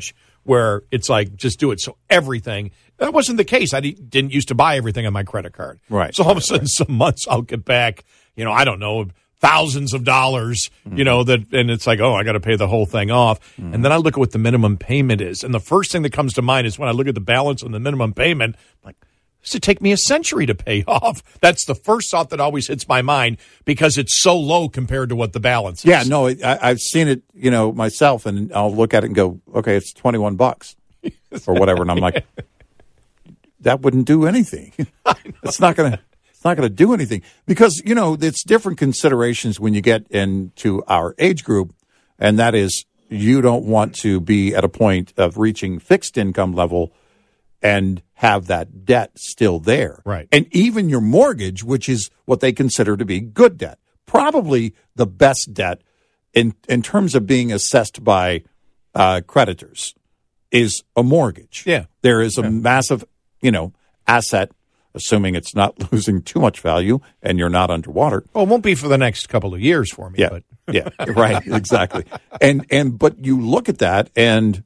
where it's like, just do it. So everything, that wasn't the case. I didn't used to buy everything on my credit card. Right. So all of a sudden, some months I'll get back, I don't know, thousands of dollars, and it's like, oh, I got to pay the whole thing off. And then I look at what the minimum payment is. And the first thing that comes to mind is when I look at the balance on the minimum payment, I'm like, this would take me a century to pay off. That's the first thought that always hits my mind because it's so low compared to what the balance is. Yeah, no, I've seen it, myself, and I'll look at it and go, okay, it's $21 or whatever. And I'm like, that wouldn't do anything. It's not going to do anything because, it's different considerations when you get into our age group. And that is, you don't want to be at a point of reaching fixed income level and have that debt still there. Right. And even your mortgage, which is what they consider to be good debt, probably the best debt in terms of being assessed by creditors, is a mortgage. Yeah. There is a massive, asset, assuming it's not losing too much value and you're not underwater. Well, it won't be for the next couple of years for me. Yeah, But. yeah, right, exactly. But you look at that, and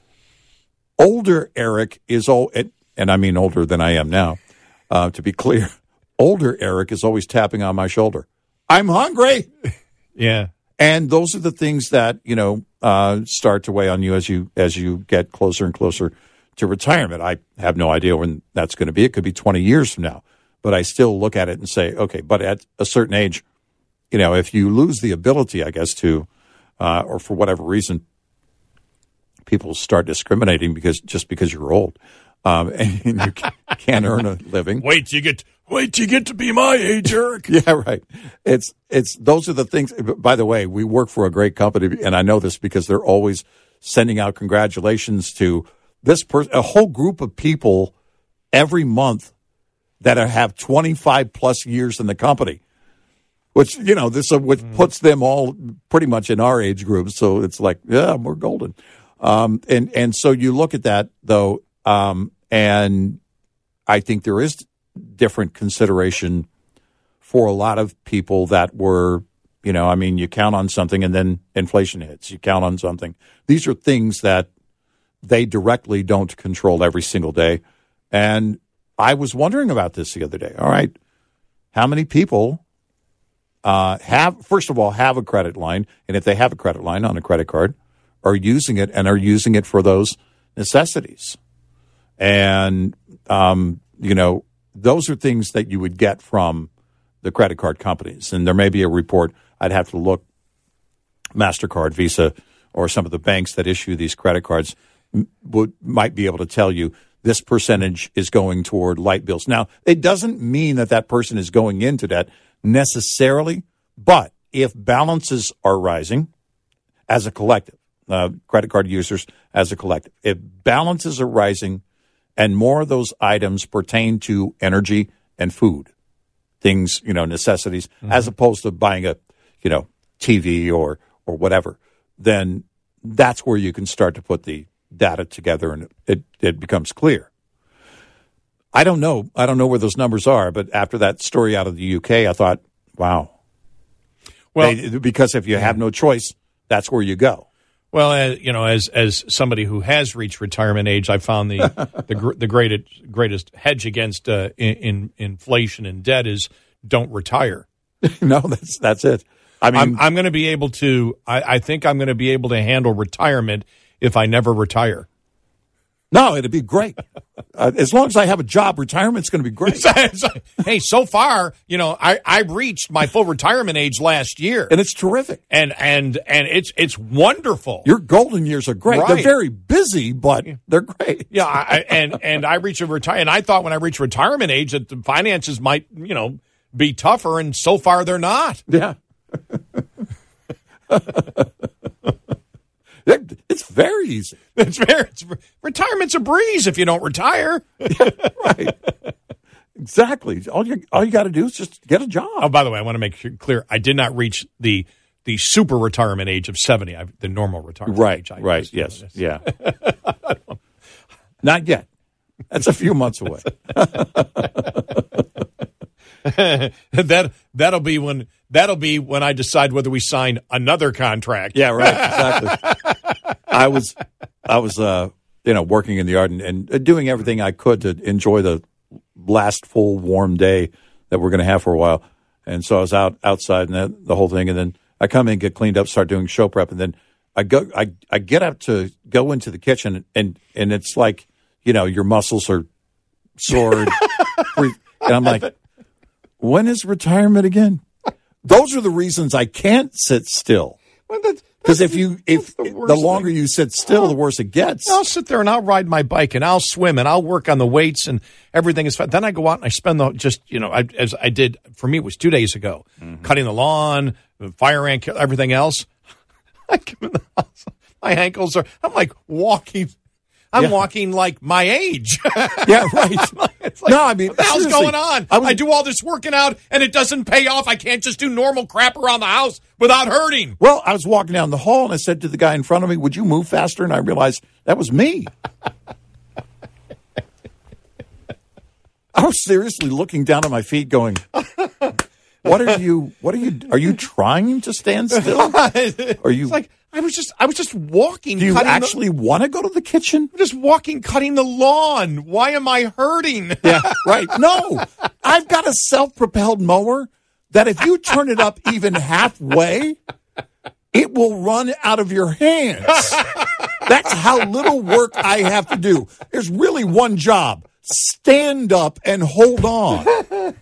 older Eric is and I mean older than I am now, to be clear. Older Eric is always tapping on my shoulder. I'm hungry. Yeah. And those are the things that, start to weigh on you as you get closer and closer to retirement. I have no idea when that's going to be. It could be 20 years from now. But I still look at it and say, okay, but at a certain age, if you lose the ability, I guess, to, or for whatever reason, people start discriminating because you're old, and you can't earn a living. Wait till you get to be my age, Eric. Yeah, right. It's those are the things. By the way, we work for a great company, and I know this because they're always sending out congratulations to this person, a whole group of people every month that have 25 plus years in the company. Which, which puts them all pretty much in our age group. So it's like, yeah, we're golden. And so you look at that, though, and I think there is different consideration for a lot of people that were, you count on something and then inflation hits. You count on something. These are things that they directly don't control every single day. And I was wondering about this the other day. All right, how many people have a credit line, and if they have a credit line on a credit card, are using it for those necessities? And those are things that you would get from the credit card companies. And there may be a report. I'd have to look. MasterCard, Visa, or some of the banks that issue these credit cards might be able to tell you this percentage is going toward light bills. Now, it doesn't mean that person is going into debt necessarily, but if balances are rising as a collective, credit card users as a collective, if balances are rising and more of those items pertain to energy and food, things, necessities, as opposed to buying a, TV or whatever, then that's where you can start to put the data together and it becomes clear. I don't know where those numbers are, but after that story out of the UK, I thought, wow. Well, because if you have no choice, that's where you go. Well, as somebody who has reached retirement age, I found the greatest hedge against inflation and debt is don't retire. No, that's it. I mean, I'm going to be able to. I think I'm going to be able to handle retirement if I never retire. No, it'd be great. As long as I have a job, retirement's going to be great. Hey, so far, I reached my full retirement age last year, and it's terrific. And it's wonderful. Your golden years are great. Right. They're very busy, but they're great. Yeah, and I reached and I thought when I reached retirement age that the finances might, be tougher, and so far they're not. Yeah. It's very easy. Retirement's a breeze if you don't retire. Yeah, right. Exactly. All you got to do is just get a job. Oh, by the way, I want to make sure clear. I did not reach the super retirement age of 70. The normal retirement age. Right. Yes. Yeah. Not yet. That's a few months away. That'll be when I decide whether we sign another contract. Yeah, right. Exactly. I was working in the yard and doing everything I could to enjoy the last full warm day that we're going to have for a while. And so I was outside and the whole thing, and then I come in, get cleaned up, start doing show prep, and then I get up to go into the kitchen, and it's like, your muscles are sore, and I'm like, when is retirement again? Those are the reasons I can't sit still. Because if the longer you sit still, the worse it gets. I'll sit there and I'll ride my bike and I'll swim and I'll work on the weights and everything is fun. Then I go out and I spend as I did, for me, it was 2 days ago, cutting the lawn, fire ant kill, everything else. I come in the house, my ankles I'm like walking. I'm walking like my age. Yeah, right. It's like, no, I mean, what the hell's going on? I do all this working out, and it doesn't pay off. I can't just do normal crap around the house without hurting. Well, I was walking down the hall, and I said to the guy in front of me, would you move faster? And I realized that was me. I was seriously looking down at my feet going, are you trying to stand still? Are you like, I was just walking. Do you actually want to go to the kitchen? I'm just walking, cutting the lawn. Why am I hurting? Yeah, right. No, I've got a self-propelled mower that if you turn it up even halfway, it will run out of your hands. That's how little work I have to do. There's really one job. Stand up and hold on.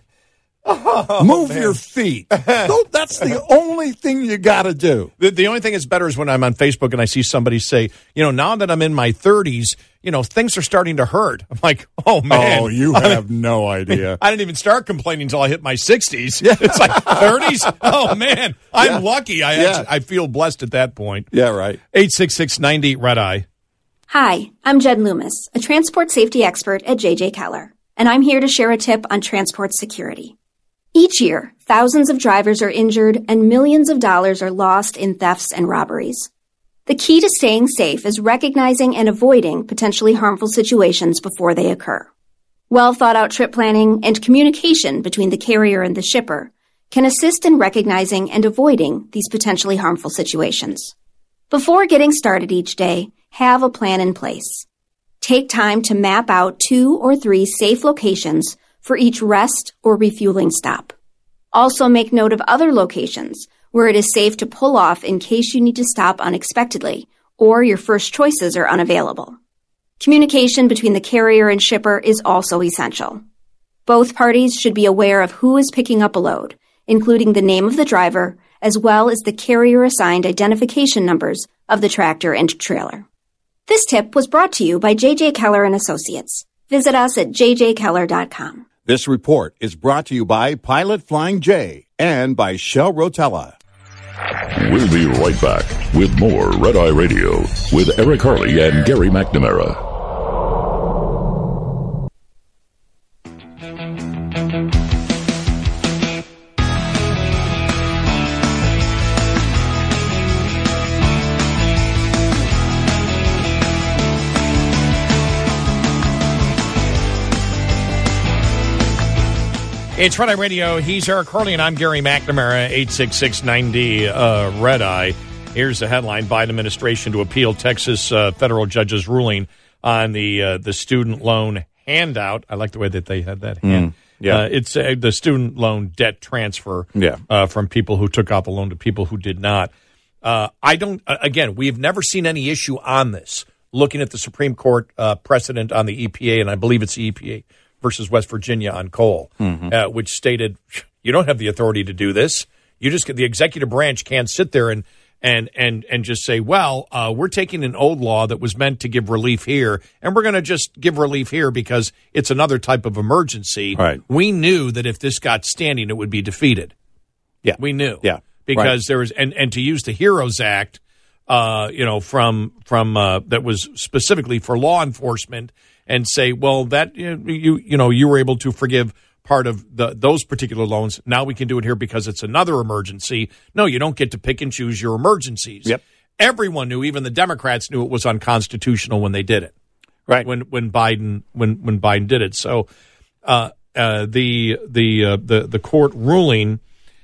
Move your feet. That's the only thing you got to do. The only thing that's better is when I'm on Facebook and I see somebody say, now that I'm in my 30s, things are starting to hurt. I'm like, oh, man. Oh, you have no idea. I didn't even start complaining until I hit my 60s. Yeah. It's like 30s? Oh, man. I'm lucky. I feel blessed at that point. Yeah, right. 866-90 Red Eye. Hi, I'm Jen Loomis, a transport safety expert at J.J. Keller, and I'm here to share a tip on transport security. Each year, thousands of drivers are injured and millions of dollars are lost in thefts and robberies. The key to staying safe is recognizing and avoiding potentially harmful situations before they occur. Well-thought-out trip planning and communication between the carrier and the shipper can assist in recognizing and avoiding these potentially harmful situations. Before getting started each day, have a plan in place. Take time to map out 2 or 3 safe locations for each rest or refueling stop. Also make note of other locations where it is safe to pull off in case you need to stop unexpectedly or your first choices are unavailable. Communication between the carrier and shipper is also essential. Both parties should be aware of who is picking up a load, including the name of the driver, as well as the carrier-assigned identification numbers of the tractor and trailer. This tip was brought to you by J.J. Keller & Associates. Visit us at jjkeller.com. This report is brought to you by Pilot Flying J and by Shell Rotella. We'll be right back with more Red Eye Radio with Eric Harley and Gary McNamara. It's Red Eye Radio. He's Eric Harley, and I'm Gary McNamara, 866-90 Red Eye. Here's the headline. Biden administration to appeal Texas federal judge's ruling on the student loan handout. I like the way that they had that hand. It's the student loan debt transfer from people who took out the loan to people who did not. Again, we've never seen any issue on this. Looking at the Supreme Court precedent on the EPA, and I believe it's the EPA versus West Virginia on coal, which stated you don't have the authority to do this. You just the executive branch can't sit there and just say, well, we're taking an old law that was meant to give relief here, and we're going to just give relief here because it's another type of emergency. Right. We knew that if this got standing, it would be defeated. Yeah, we knew. Yeah, because there was and to use the HEROES Act, from that was specifically for law enforcement. And say, well, that you were able to forgive part of those particular loans. Now we can do it here because it's another emergency. No, you don't get to pick and choose your emergencies. Yep. Everyone knew, even the Democrats knew it was unconstitutional when they did it. Right. When Biden did it. So the court ruling.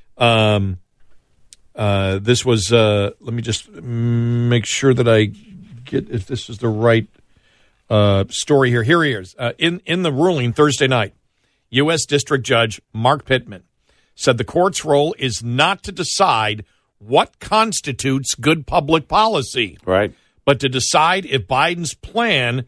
This was. Let me just make sure that I get if this is the right. story here. Here he is. In the ruling Thursday night, U.S. District Judge Mark Pittman said the court's role is not to decide what constitutes good public policy, Right. but to decide if Biden's plan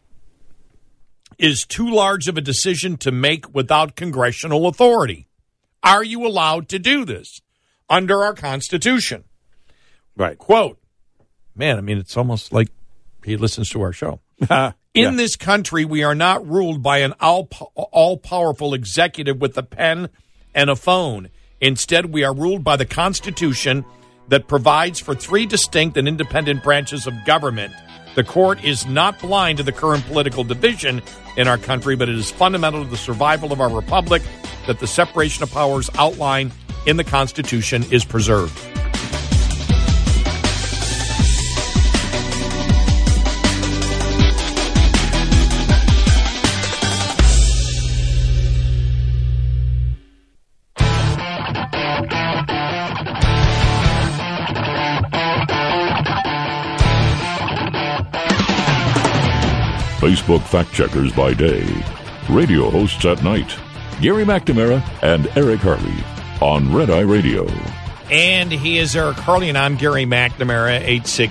is too large of a decision to make without congressional authority. Are you allowed to do this under our Constitution? Right. Quote, man, I mean, it's almost like he listens to our show. In this country, we are not ruled by an all-powerful executive with a pen and a phone. Instead, we are ruled by the Constitution that provides for 3 distinct and independent branches of government. The court is not blind to the current political division in our country, but it is fundamental to the survival of our republic that the separation of powers outlined in the Constitution is preserved. Facebook fact-checkers by day, radio hosts at night. Gary McNamara and Eric Harley on Red Eye Radio. And he is Eric Harley, and I'm Gary McNamara,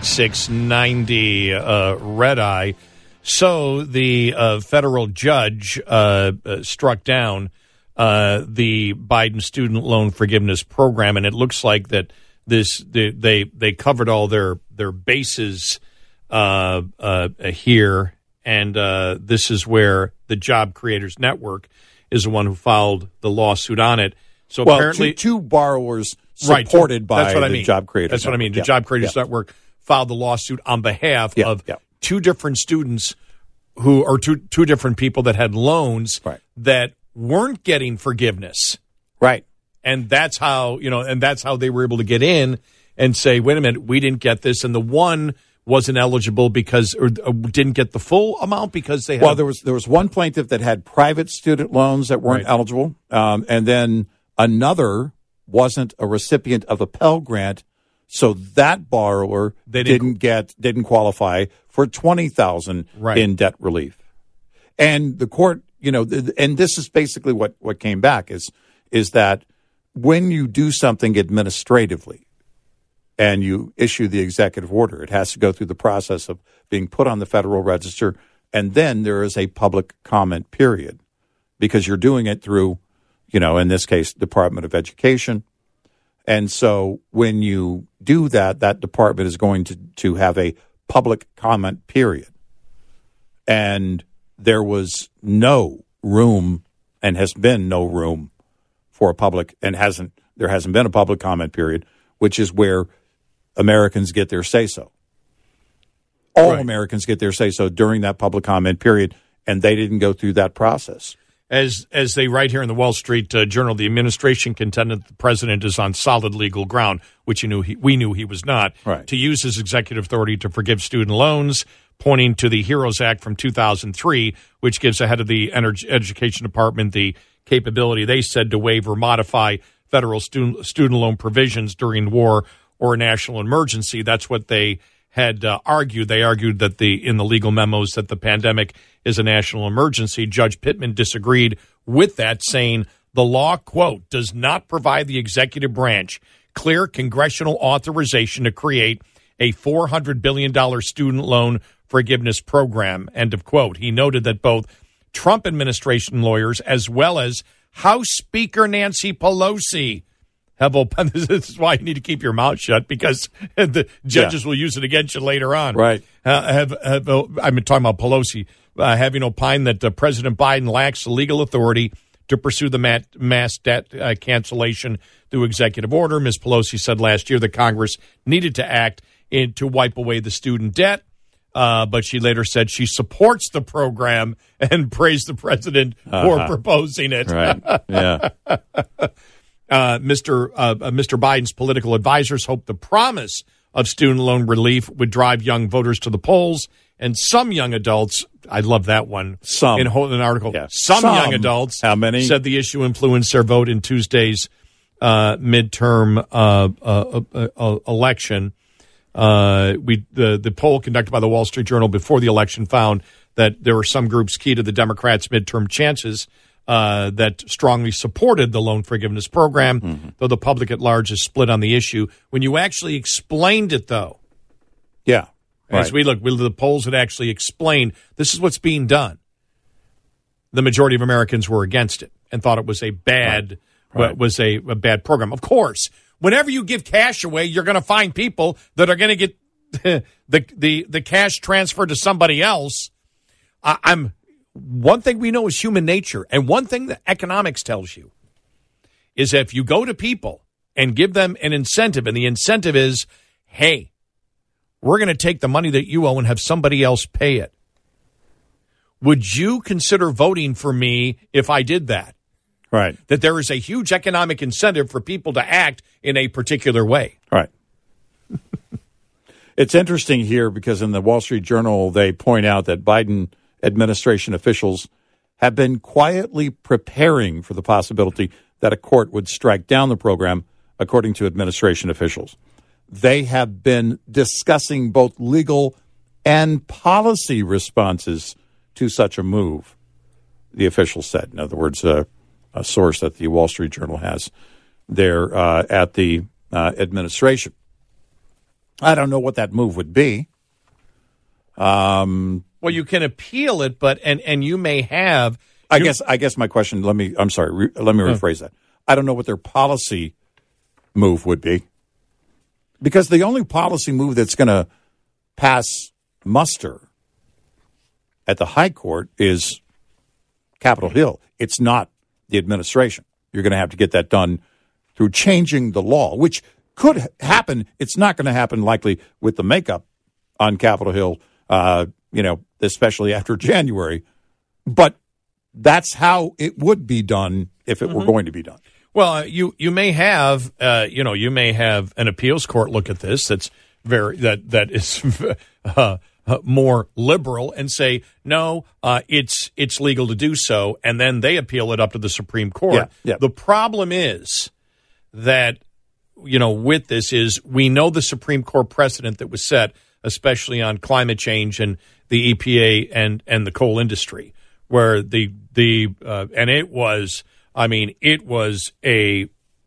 866-90 Red Eye. So the federal judge struck down the Biden student loan forgiveness program, and it looks like that they covered all their bases here. And this is where the Job Creators Network is the one who filed the lawsuit on it. So apparently, two borrowers supported by the Job Creators. That's what I mean. The Job Creators Network filed the lawsuit on behalf of 2 different students who are two different people that had loans that weren't getting forgiveness. Right. And that's how, that's how they were able to get in and say, wait a minute, we didn't get this. And the one wasn't eligible because, or didn't get the full amount because they had. Well, there was one plaintiff that had private student loans that weren't eligible, and then another wasn't a recipient of a Pell Grant, so that borrower didn't qualify for $20,000 in debt relief. And the court, and this is basically what came back is that when you do something administratively, and you issue the executive order, it has to go through the process of being put on the Federal Register, and then there is a public comment period because you're doing it through, in this case, Department of Education. And so when you do that, that department is going to have a public comment period. And there was no room and has been no room for a public, and there hasn't been a public comment period, which is where Americans get their say-so. All Americans get their say-so during that public comment period, and they didn't go through that process. As they write here in the Wall Street Journal, the administration contended that the president is on solid legal ground, which we knew he was not, to use his executive authority to forgive student loans, pointing to the HEROES Act from 2003, which gives the head of the Education Department the capability, they said, to waive or modify federal student loan provisions during war or a national emergency. That's what they had argued. They argued that in the legal memos that the pandemic is a national emergency. Judge Pittman disagreed with that, saying the law, quote, does not provide the executive branch clear congressional authorization to create a $400 billion student loan forgiveness program, end of quote. He noted that both Trump administration lawyers as well as House Speaker Nancy Pelosi have opened. This is why you need to keep your mouth shut, because the judges will use it against you later on. Right. I've been talking about Pelosi, having opined that President Biden lacks the legal authority to pursue the mass debt cancellation through executive order. Ms. Pelosi said last year that Congress needed to act to wipe away the student debt. But she later said she supports the program and praised the president for proposing it. Right. Yeah. Mr. Biden's political advisors hope the promise of student loan relief would drive young voters to the polls, and some young adults, I love that one, in an article, some young adults How many? Said the issue influenced their vote in Tuesday's midterm election. The poll conducted by the Wall Street Journal before the election found that there were some groups key to the Democrats' midterm chances that strongly supported the loan forgiveness program, though the public at large is split on the issue. When you actually explained it, though, yeah, as we look, the polls had actually explained this is what's being done. The majority of Americans were against it and thought it was a bad was a bad program. Of course, whenever you give cash away, you're going to find people that are going to get the cash transferred to somebody else. One thing we know is human nature, and one thing that economics tells you is if you go to people and give them an incentive, and the incentive is, hey, we're going to take the money that you owe and have somebody else pay it. Would you consider voting for me if I did that? Right. That there is a huge economic incentive for people to act in a particular way. Right. It's interesting here because in the Wall Street Journal, they point out that Biden administration officials have been quietly preparing for the possibility that a court would strike down the program, according to administration officials. They have been discussing both legal and policy responses to such a move, the official said. In other words, a source that the Wall Street Journal has there at the administration. I don't know what that move would be. Well, you can appeal it, but and you may have. I guess my question. Let me rephrase that. I don't know what their policy move would be, because the only policy move that's going to pass muster at the high court is Capitol Hill. It's not the administration. You're going to have to get that done through changing the law, which could happen. It's not going to happen likely with the makeup on Capitol Hill, especially after January. But that's how it would be done if it were going to be done. Well, you may have an appeals court look at this that is more liberal and say no, it's legal to do so, and then they appeal it up to the Supreme Court. Yeah. The problem is that with this is we know the Supreme Court precedent that was set, especially on climate change and the EPA and the coal industry, where it was a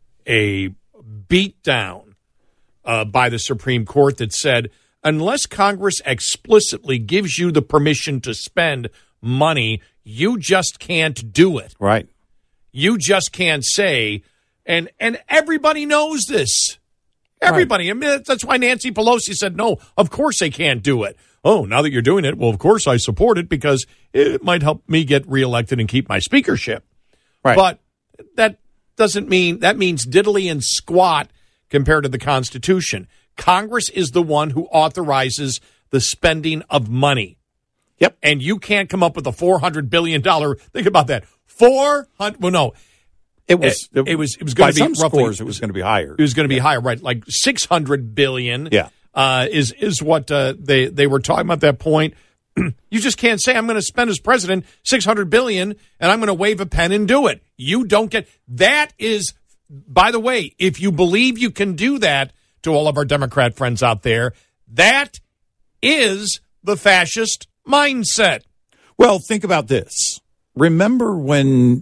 beat down by the Supreme Court that said, unless Congress explicitly gives you the permission to spend money, you just can't do it. Right. You just can't say, and everybody knows this. Everybody. Right. I mean, that's why Nancy Pelosi said, no, of course they can't do it. Oh, now that you're doing it, well, of course I support it because it might help me get reelected and keep my speakership. Right. But that doesn't mean, that means diddly and squat compared to the Constitution. Congress is the one who authorizes the spending of money. Yep. And you can't come up with a $400 billion. Think about that. It was going to be some roughly, scores. It was going to be higher. It was going to be higher, right? Like $600 billion. Yeah. Is what they were talking about at that point. You just can't say I'm going to spend as president $600 billion and I'm going to wave a pen and do it. You don't get that. Is, by the way, if you believe you can do that, to all of our Democrat friends out there, that is the fascist mindset. Well, think about this. Remember when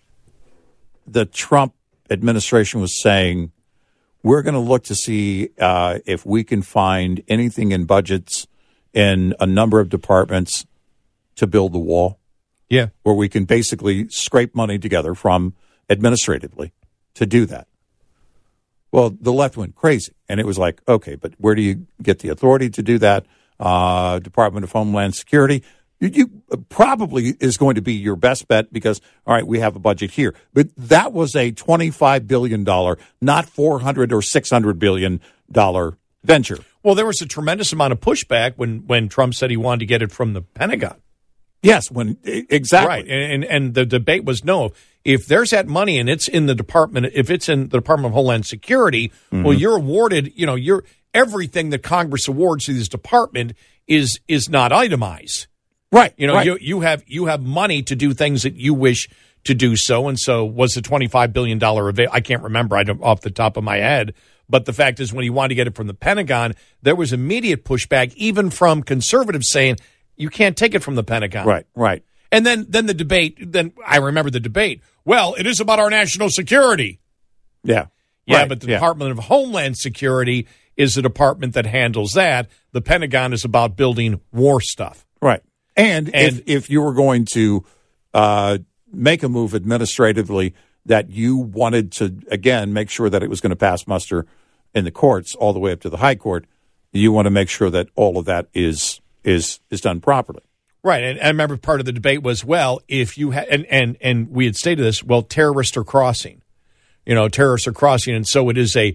the Trump administration was saying, we're going to look to see if we can find anything in budgets in a number of departments to build the wall? Yeah. Where we can basically scrape money together from administratively to do that. Well, the left went crazy, and it was like, okay, but where do you get the authority to do that? Department of Homeland Security. You probably is going to be your best bet because, all right, we have a budget here. But that was a $25 billion, not $400 or $600 billion venture. Well, there was a tremendous amount of pushback when Trump said he wanted to get it from the Pentagon. Yes, exactly. Right, and the debate was no. If there's that money and it's in the department, if it's in the Department of Homeland Security, well, you're awarded. You're everything that Congress awards to this department is not itemized. Right. Right. You have money to do things that you wish to do so, and so was the $25 billion I can't remember off the top of my head, But the fact is, when he wanted to get it from the Pentagon, there was immediate pushback, even from conservatives saying, you can't take it from the Pentagon. Right. And then the debate, then I remember the debate. Well, it is about our national security. Yeah. Yeah, right. but the Department of Homeland Security is the department that handles that. The Pentagon is about building war stuff. Right. And if you were going to make a move administratively that you wanted to, again, make sure that it was going to pass muster in the courts all the way up to the high court, you want to make sure that all of that is done properly. Right. And I remember part of the debate was, well, if you and we had stated this, well, terrorists are crossing. Terrorists are crossing, and so it is a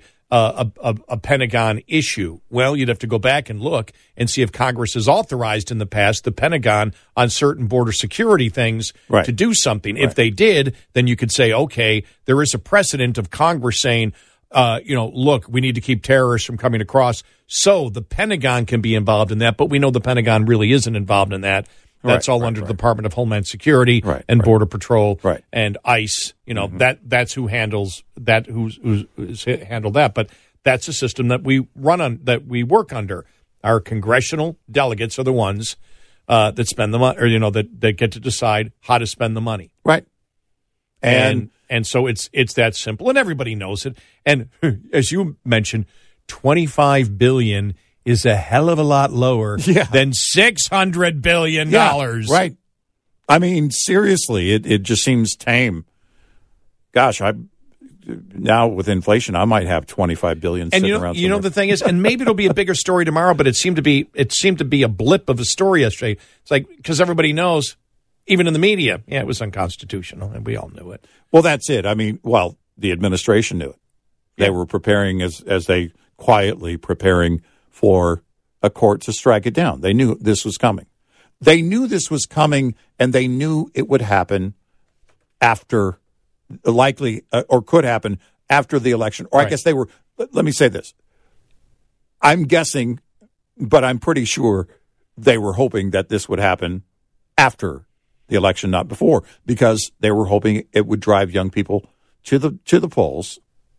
Pentagon issue. Well, you'd have to go back and look and see if Congress has authorized in the past the Pentagon on certain border security things to do something. If they did, then you could say, okay, there is a precedent of Congress saying, look, we need to keep terrorists from coming across, so the Pentagon can be involved in that. But we know the Pentagon really isn't involved in that. That's all under the Department of Homeland Security and Border Patrol and ICE. That's who handles that. Who's handled that? But that's a system that we run on, that we work under. Our congressional delegates are the ones that spend the money, or that get to decide how to spend the money. Right. And so it's that simple, and everybody knows it. And as you mentioned, $25 billion is a hell of a lot lower than $600 billion. Right. I mean, seriously, it just seems tame. Gosh, now with inflation, I might have $25 billion sitting around. You know the thing is, and maybe it'll be a bigger story tomorrow, but it seemed to be a blip of a story yesterday. It's like, because everybody knows, even in the media, it was unconstitutional, and we all knew it. Well, that's it. I mean, the administration knew it. They were preparing as they quietly preparing for a court to strike it down. They knew this was coming. They knew this was coming, and they knew it would happen after, likely, or could happen after the election. Or I guess they were, let me say this. I'm guessing, but I'm pretty sure they were hoping that this would happen after the election, not before, because they were hoping it would drive young people to the polls.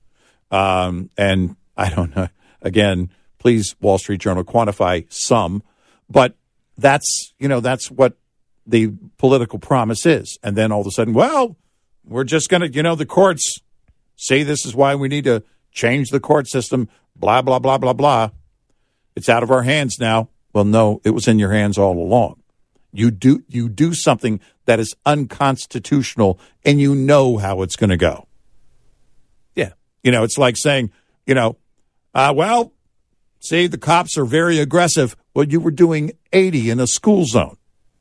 And I don't know, again, please, Wall Street Journal, quantify some, but that's what the political promise is. And then all of a sudden, we're just going to, the courts say this is why we need to change the court system, blah, blah, blah, blah, blah. It's out of our hands now. Well, no, it was in your hands all along. You do something that is unconstitutional, and you know how it's going to go. Yeah. It's like saying, see, the cops are very aggressive. Well, you were doing 80 in a school zone.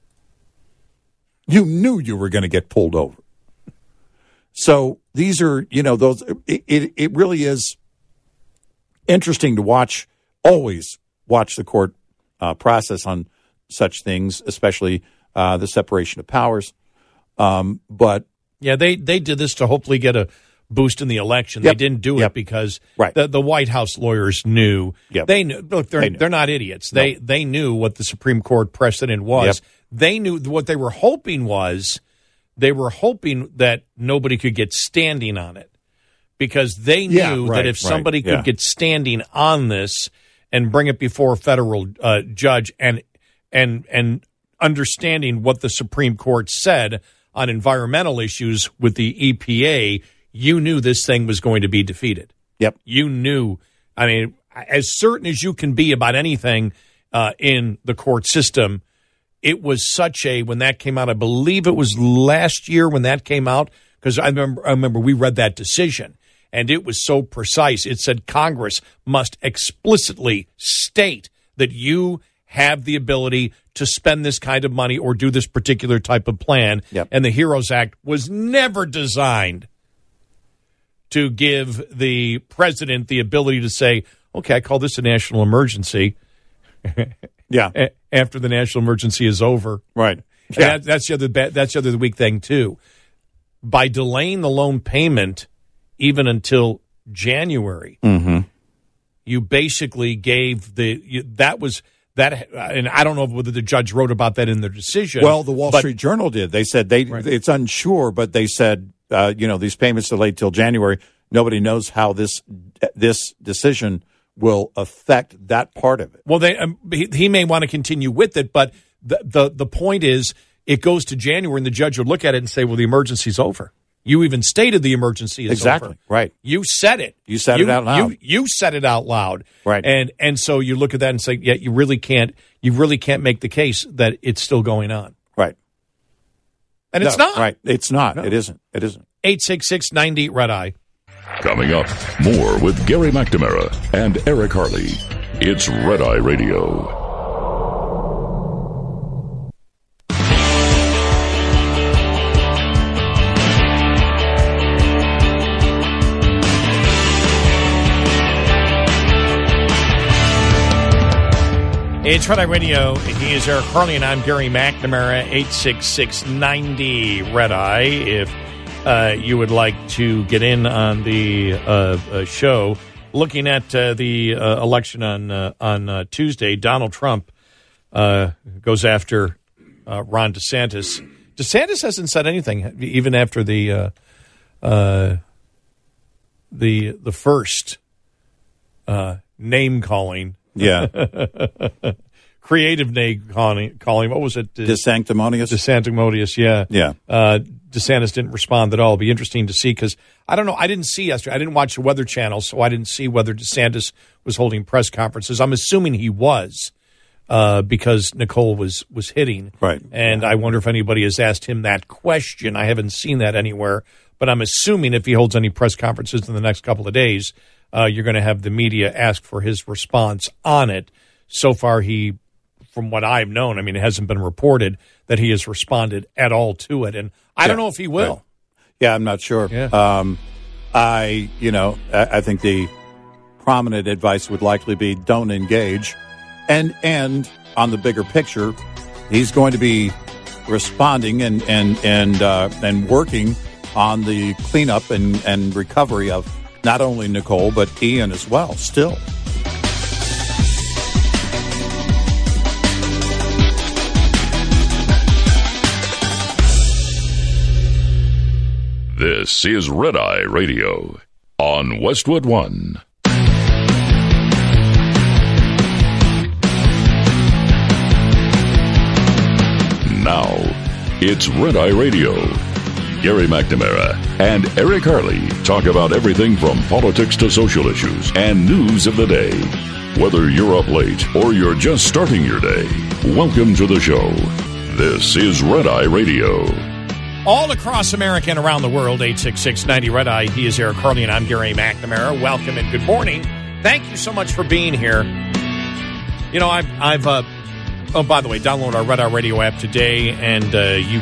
You knew you were going to get pulled over. So these are, those. It really is interesting to watch. Always watch the court process on such things, especially the separation of powers. But they did this to hopefully get a boost in the election. They didn't do it because the White House lawyers knew. They knew. Look, they're not idiots. They knew what the Supreme Court precedent was. They knew what they were hoping was. They were hoping that nobody could get standing on it, because they knew that if somebody could get standing on this and bring it before a federal judge and understanding what the Supreme Court said on environmental issues with the EPA, you knew this thing was going to be defeated. Yep. You knew. I mean, as certain as you can be about anything in the court system, it was such a, when that came out, I believe it was last year when that came out, because I remember we read that decision, and it was so precise. It said Congress must explicitly state that you have the ability to spend this kind of money or do this particular type of plan. And the HEROES Act was never designed to give the president the ability to say, okay, I call this a national emergency. After the national emergency is over. Right. Yeah. That's the other weak thing, too. By delaying the loan payment even until January, you basically gave and I don't know whether the judge wrote about that in their decision. Well, the Wall Street Journal did. They said it's unsure, but they said, these payments delayed till January. nobody knows how this decision will affect that part of it. Well, he may want to continue with it, but the point is it goes to January and the judge would look at it and say, well, the emergency's over. You even stated the emergency is exactly over. Right. You said it. You said it out loud. You said it out loud. Right. And so you look at that and say, yeah, you really can't make the case that it's still going on. Right. And it's not. Right. It's not. No. It isn't. 866-90 Red Eye. Coming up, more with Gary McNamara and Eric Harley. It's Red Eye Radio. It's Red Eye Radio. He is Eric Harley, and I'm Gary McNamara. 866-90 Red Eye. If you would like to get in on the show, looking at the election on Tuesday, Donald Trump goes after Ron DeSantis. DeSantis hasn't said anything, even after the first name calling. Yeah. Creative name calling. What was it? DeSanctimonious? DeSanctimonious, yeah. Yeah. DeSantis didn't respond at all. It'll be interesting to see because, I don't know, I didn't see yesterday. I didn't watch the Weather Channel, so I didn't see whether DeSantis was holding press conferences. I'm assuming he was because Nicole was hitting. Right. And I wonder if anybody has asked him that question. I haven't seen that anywhere. But I'm assuming if he holds any press conferences in the next couple of days, you're going to have the media ask for his response on it. So far, from what I've known, it hasn't been reported that he has responded at all to it. And I don't know if he will. Right. Yeah, I'm not sure. Yeah. I think the prominent advice would likely be don't engage. And on the bigger picture, he's going to be responding and working on the cleanup and recovery of not only Nicole, but Ian as well, still. This is Red Eye Radio on Westwood One. Now, it's Red Eye Radio. Gary McNamara and Eric Harley talk about everything from politics to social issues and news of the day. Whether you're up late or you're just starting your day, welcome to the show. This is Red Eye Radio. All across America and around the world, 866-90 Red Eye. He is Eric Harley, and I'm Gary McNamara. Welcome and good morning. Thank you so much for being here. You know, I've oh, by the way, download our Red Eye Radio app today, and you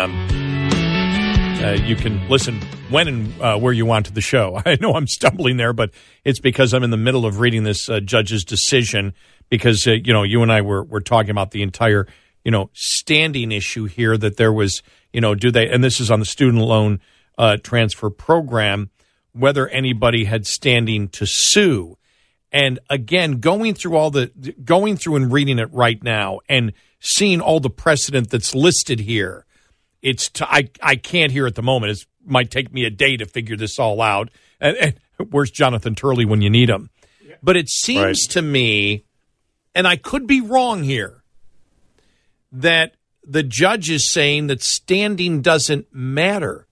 can listen when and where you want to the show. I know I'm stumbling there, but it's because I'm in the middle of reading this judge's decision because, you and I were talking about the entire, standing issue here that there was, and this is on the student loan transfer program, whether anybody had standing to sue. And again, going through and reading it right now and seeing all the precedent that's listed here, I can't hear at the moment. It might take me a day to figure this all out. And where's Jonathan Turley when you need him? But it seems to me, and I could be wrong here, that the judge is saying that standing doesn't matter.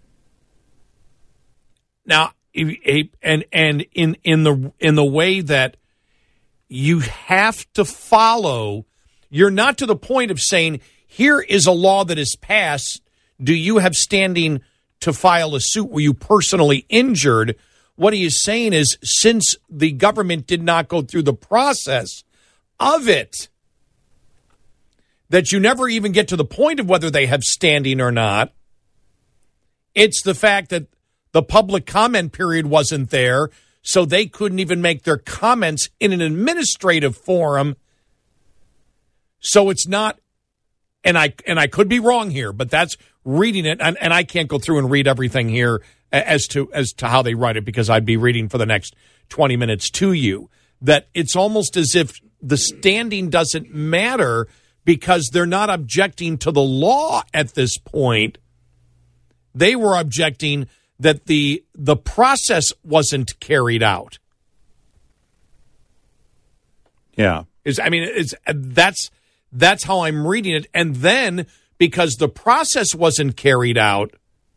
Now, and in the way that you have to follow, you're not to the point of saying, here is a law that is passed. Do you have standing to file a suit? Were you personally injured? What he is saying is, since the government did not go through the process of it, that you never even get to the point of whether they have standing or not. It's the fact that the public comment period wasn't there, so they couldn't even make their comments in an administrative forum. So it's not, and I could be wrong here, but that's reading it, and I can't go through and read everything here as to how they write it, because I'd be reading for the next 20 minutes to you, that it's almost as if the standing doesn't matter because they're not objecting to the law at this point. They were objecting that the process wasn't carried out. Yeah. That's how I'm reading it. And then because the process wasn't carried out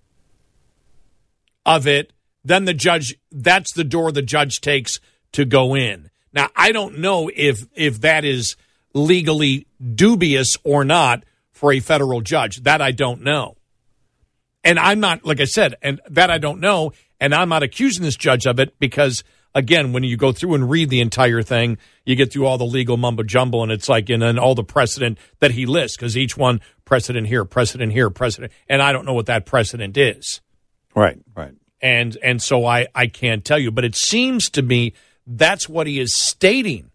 of it, then the judge, that's the door the judge takes to go in. Now, I don't know if that is legally dubious or not for a federal judge. That I don't know. And I'm not, like I said, and that I don't know, and I'm not accusing this judge of it because, again, when you go through and read the entire thing, you get through all the legal mumbo-jumbo, and it's like, and then all the precedent that he lists, because each one, precedent here, and I don't know what that precedent is. Right. And so I can't tell you, but it seems to me that's what he is stating,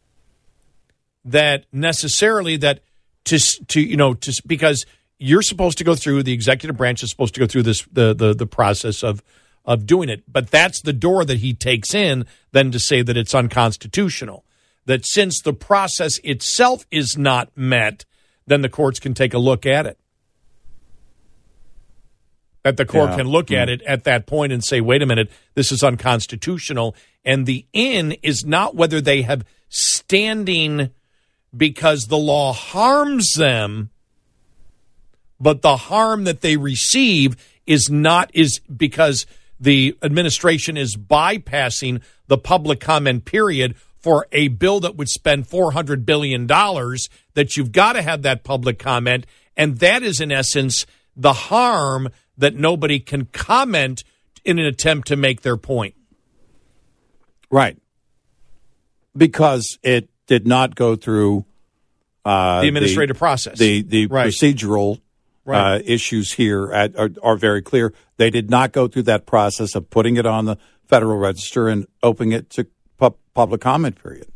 that necessarily that because you're supposed to go through, the executive branch is supposed to go through this the process of doing it, but that's the door that he takes in then to say that it's unconstitutional, that since the process itself is not met, then the courts can take a look at it. That the court can look at it at that point and say, wait a minute, this is unconstitutional. And the in is not whether they have standing because the law harms them, but the harm that they receive is because the administration is bypassing the public comment period for a bill that would spend $400 billion, that you've got to have that public comment. And that is, in essence, the harm that nobody can comment in an attempt to make their point. Right. Because it did not go through the administrative process. The right. Procedural issues here are very clear. They did not go through that process of putting it on the Federal Register and opening it to public comment period.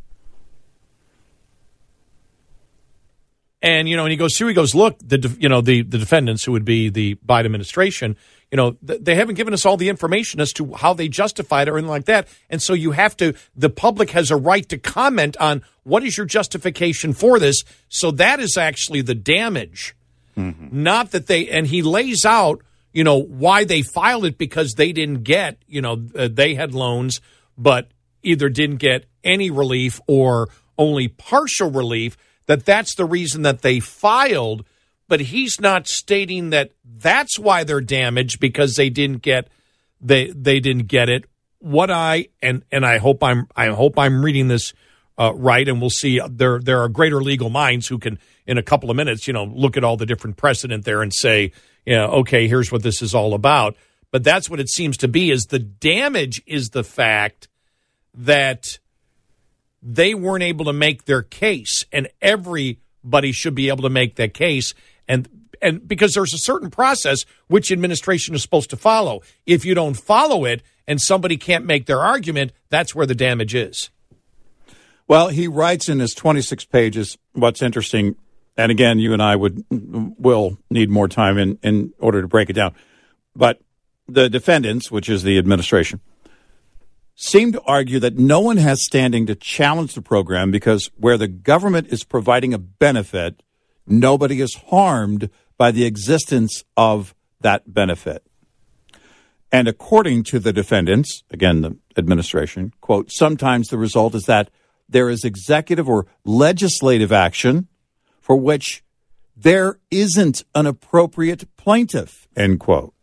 And, and he goes, look, the defendants, who would be the Biden administration, they haven't given us all the information as to how they justified it or anything like that. And so the public has a right to comment on what is your justification for this. So that is actually the damage. Mm-hmm. Not that and he lays out, why they filed it, because they didn't get, they had loans, but either didn't get any relief or only partial relief. That's the reason that they filed, but he's not stating that that's why they're damaged, because they didn't get it. What I hope I'm reading this right, and we'll see. There are greater legal minds who can, in a couple of minutes, look at all the different precedent there and say, okay, here's what this is all about. But that's what it seems to be, is the damage is the fact that they weren't able to make their case, and everybody should be able to make that case. And because there's a certain process which administration is supposed to follow. If you don't follow it and somebody can't make their argument, that's where the damage is. Well, he writes in his 26 pages what's interesting, and again, you and I will need more time in order to break it down. But the defendants, which is the administration, seem to argue that no one has standing to challenge the program because where the government is providing a benefit, nobody is harmed by the existence of that benefit. And according to the defendants, again, the administration, quote, sometimes the result is that there is executive or legislative action for which there isn't an appropriate plaintiff, end quote.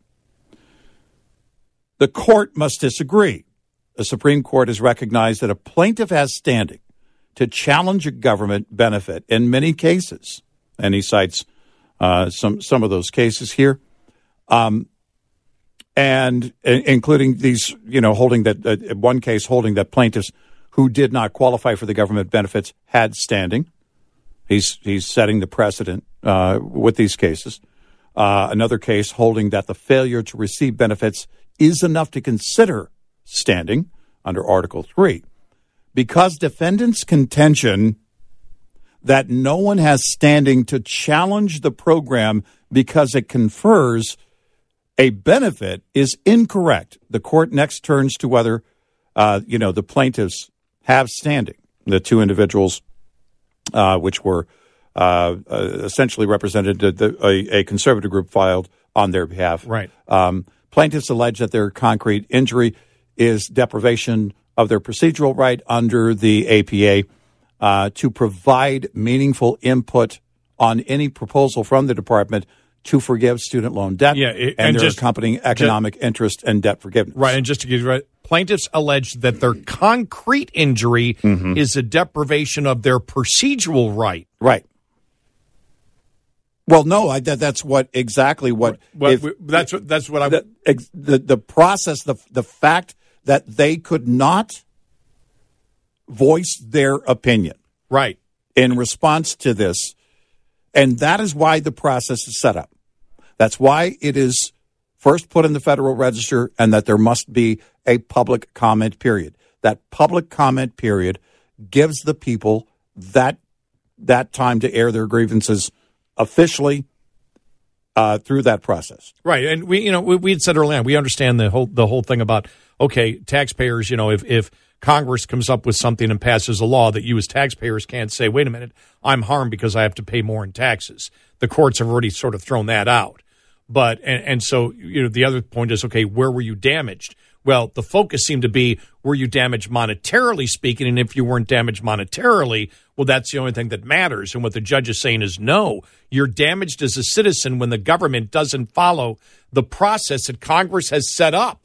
The court must disagree. The Supreme Court has recognized that a plaintiff has standing to challenge a government benefit in many cases, and he cites some of those cases here, and including these, holding that one case holding that plaintiffs who did not qualify for the government benefits had standing. He's setting the precedent with these cases. Another case holding that the failure to receive benefits is enough to consider standing under Article 3. Because defendants' contention that no one has standing to challenge the program because it confers a benefit is incorrect. The court next turns to whether, the plaintiffs have standing. The two individuals, which were essentially represented, a conservative group filed on their behalf. Right. Plaintiffs allege that their concrete injury is deprivation of their procedural right under the APA to provide meaningful input on any proposal from the department to forgive student loan debt and their accompanying economic interest and debt forgiveness. Right, and just to give you right, plaintiffs allege that their concrete injury is a deprivation of their procedural right. Right. Well, no, that's exactly what the process, the fact that they could not voice their opinion, right, in response to this, and that is why the process is set up. That's why it is first put in the Federal Register, and that there must be a public comment period. That public comment period gives the people that time to air their grievances officially through that process. Right, and we had said earlier on, we understand the whole thing about, okay, taxpayers, if Congress comes up with something and passes a law that you as taxpayers can't say, wait a minute, I'm harmed because I have to pay more in taxes. The courts have already sort of thrown that out. But and so the other point is, okay, where were you damaged? Well, the focus seemed to be, were you damaged monetarily speaking? And if you weren't damaged monetarily, well, that's the only thing that matters. And what the judge is saying is, no, you're damaged as a citizen when the government doesn't follow the process that Congress has set up.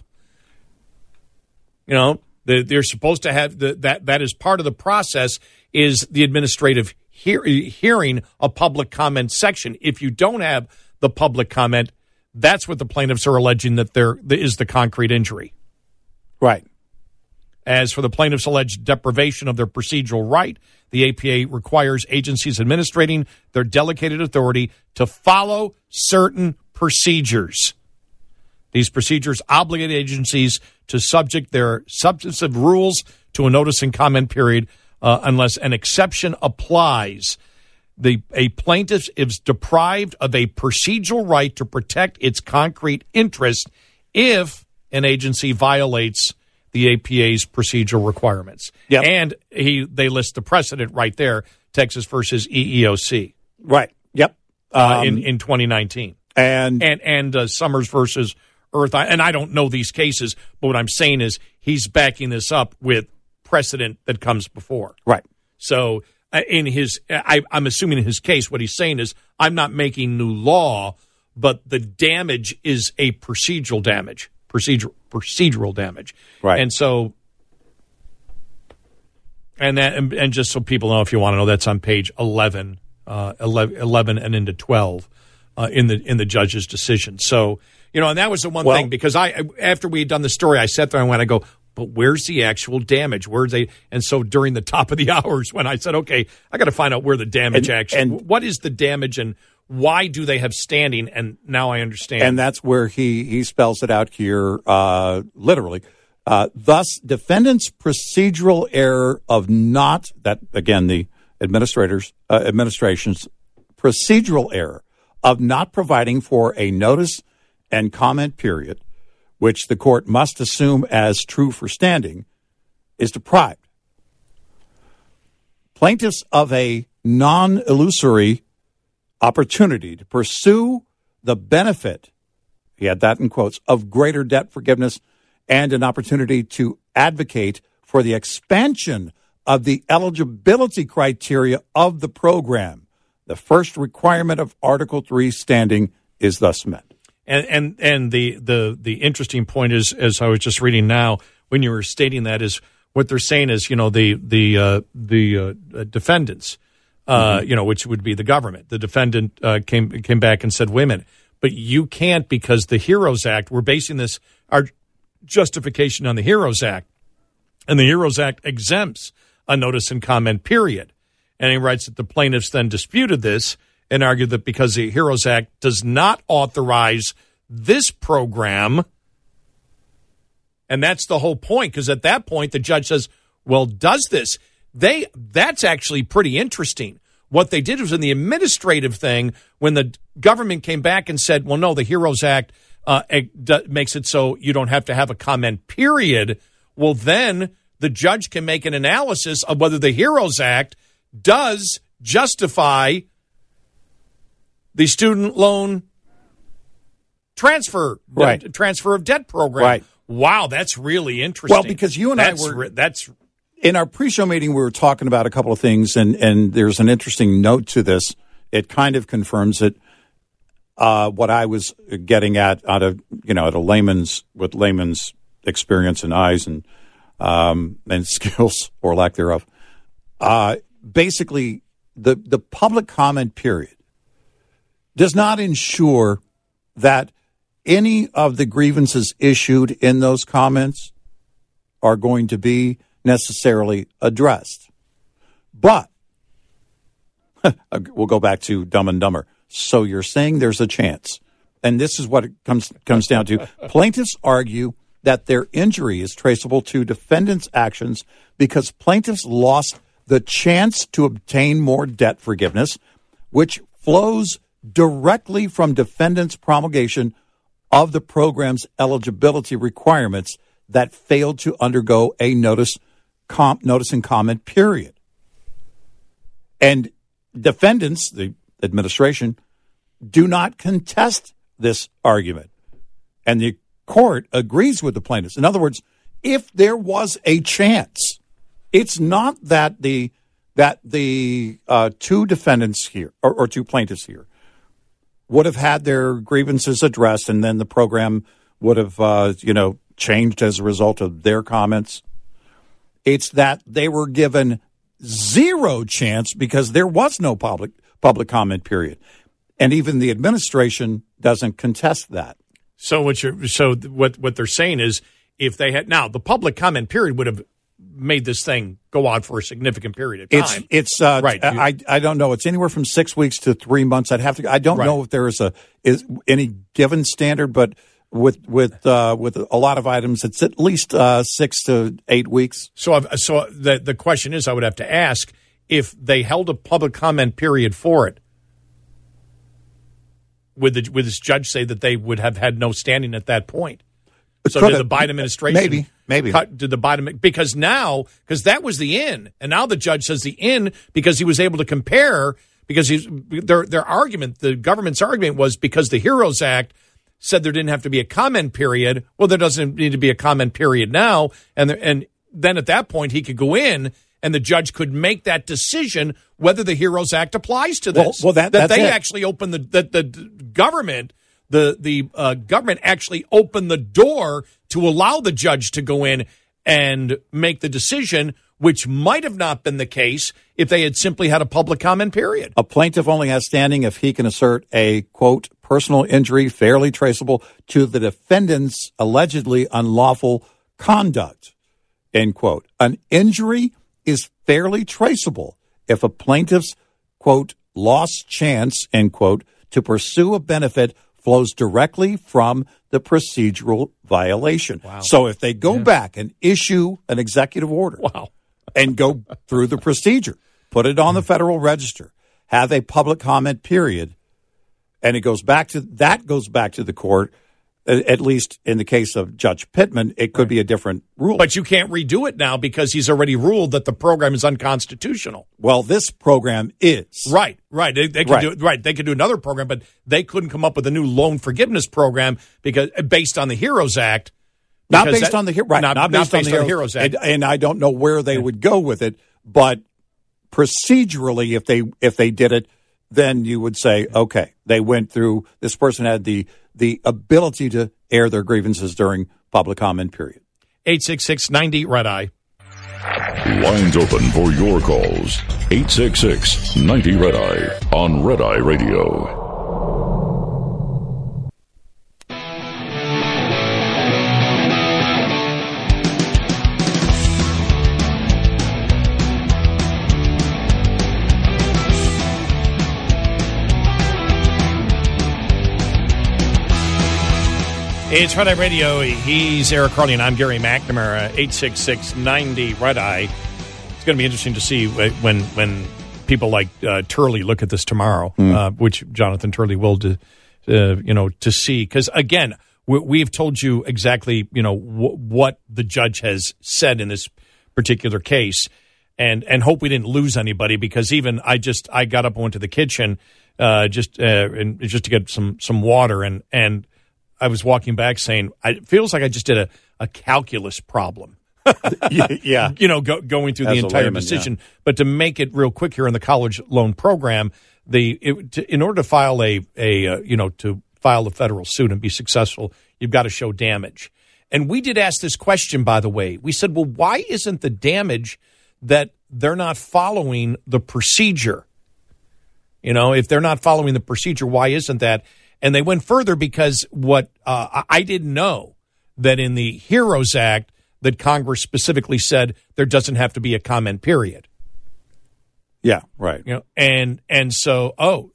They're supposed to have that is part of the process is the administrative hearing a public comment section. If you don't have the public comment, that's what the plaintiffs are alleging that there is the concrete injury. Right. As for the plaintiffs' alleged deprivation of their procedural right, the APA requires agencies administrating their delegated authority to follow certain procedures. These procedures obligate agencies to subject their substantive rules to a notice and comment period unless an exception applies. A plaintiff is deprived of a procedural right to protect its concrete interest if an agency violates the APA's procedural requirements. Yep. And they list the precedent right there, Texas versus EEOC. Right. Yep. In 2019. And Summers versus Earth. And I don't know these cases, but what I'm saying is he's backing this up with precedent that comes before. Right. So I'm assuming in his case, what he's saying is, I'm not making new law, but the damage is a procedural damage. Procedural damage. Right. And so, and just so people know, if you want to know, that's on page 11 and into 12 in the judge's decision. So, and that was the one thing, because after we had done the story, I sat there and I go, but where's the actual damage? And so during the top of the hours when I said, okay, I got to find out where the damage what is the damage and why do they have standing? And now I understand. And that's where he spells it out here, literally. Thus, defendant's procedural error of not, that again, the administration's procedural error of not providing for a notice and comment period, which the court must assume as true for standing, is deprived. Plaintiffs of a non-illusory opportunity to pursue the benefit, he had that in quotes, of greater debt forgiveness and an opportunity to advocate for the expansion of the eligibility criteria of the program. The first requirement of Article 3 standing is thus met. And the interesting point is, as I was just reading now, when you were stating that, is what they're saying is, the defendants, which would be the government. The defendant came back and said, wait a minute, but you can't, because the HEROES Act, we're basing our justification on the HEROES Act, and the HEROES Act exempts a notice and comment period. And he writes that the plaintiffs then disputed this and argued that because the HEROES Act does not authorize this program, and that's the whole point, because at that point the judge says, well, does this? That's actually pretty interesting. What they did was in the administrative thing, when the government came back and said, well, no, the HEROES Act makes it so you don't have to have a comment period, well, then the judge can make an analysis of whether the HEROES Act does justify the student loan transfer Right. transfer of debt program. Right. Wow, that's really interesting. Well, because you and I that's in our pre-show meeting, we were talking about a couple of things, and there's an interesting note to this. It kind of confirms it. What I was getting at out of at a layman's experience and eyes and skills or lack thereof. Basically, the public comment period does not ensure that any of the grievances issued in those comments are going to be necessarily addressed. But we'll go back to Dumb and Dumber. So you're saying there's a chance. And this is what it comes down to. Plaintiffs argue that their injury is traceable to defendants' actions because plaintiffs lost the chance to obtain more debt forgiveness, which flows directly from defendants' promulgation of the program's eligibility requirements that failed to undergo a notice and comment period. And defendants, the administration, do not contest this argument. And the court agrees with the plaintiffs. In other words, if there was a chance, it's not that the two defendants here or two plaintiffs here would have had their grievances addressed, and then the program would have, changed as a result of their comments. It's that they were given zero chance because there was no public comment period, and even the administration doesn't contest that. So what they're saying is, if they had now the public comment period would have made this thing go on for a significant period of time. It's right. I don't know. It's anywhere from 6 weeks to 3 months. I don't know if there is any given standard, but with a lot of items, it's at least 6 to 8 weeks. So the question is, I would have to ask, if they held a public comment period for it, would this judge say that they would have had no standing at that point? So did the Biden administration maybe did the Biden, because that was the in, and now the judge says the in because he was able to compare, because their argument, the government's argument was because the HEROES Act said there didn't have to be a comment period. Well, there doesn't need to be a comment period now, and then at that point he could go in and the judge could make that decision whether the HEROES Act applies to this. Well, that's they it. actually opened the government. The government actually opened the door to allow the judge to go in and make the decision, which might have not been the case if they had simply had a public comment period. A plaintiff only has standing if he can assert a, quote, personal injury fairly traceable to the defendant's allegedly unlawful conduct, end quote. An injury is fairly traceable if a plaintiff's, quote, lost chance, end quote, to pursue a benefit flows directly from the procedural violation. Wow. So if they go back and issue an executive order and go through the procedure, put it on the Federal Register, have a public comment period, and it goes back to the court, at least in the case of Judge Pittman, it could be a different rule. But you can't redo it now because he's already ruled that the program is unconstitutional. Well, this program is. Right. They could do another program, but they couldn't come up with a new loan forgiveness program because based on the HEROES Act. Not based on the HEROES Act. And I don't know where they would go with it, but procedurally, if they did it, then you would say, okay, they went through, this person had the ability to air their grievances during public comment period. 866-90-RED-EYE. Lines open for your calls. 866-90-RED-EYE on Red Eye Radio. It's Red Eye Radio. He's Eric Carly, and I'm Gary McNamara. 866-90-RED-EYE. It's going to be interesting to see when people like Turley look at this tomorrow, which Jonathan Turley will, to see. Because, again, we've told you exactly, what the judge has said in this particular case, and hope we didn't lose anybody, because even I got up and went to the kitchen just to get some water, and I was walking back saying, it feels like I just did a calculus problem. Yeah. Going through the entire decision. Yeah. But to make it real quick here in the college loan program, in order to file to file a federal suit and be successful, you've got to show damage. And we did ask this question, by the way. We said, well, why isn't the damage that they're not following the procedure? If they're not following the procedure, why isn't that? And they went further because what I didn't know that in the HEROES Act that Congress specifically said there doesn't have to be a comment period. Yeah, right. And so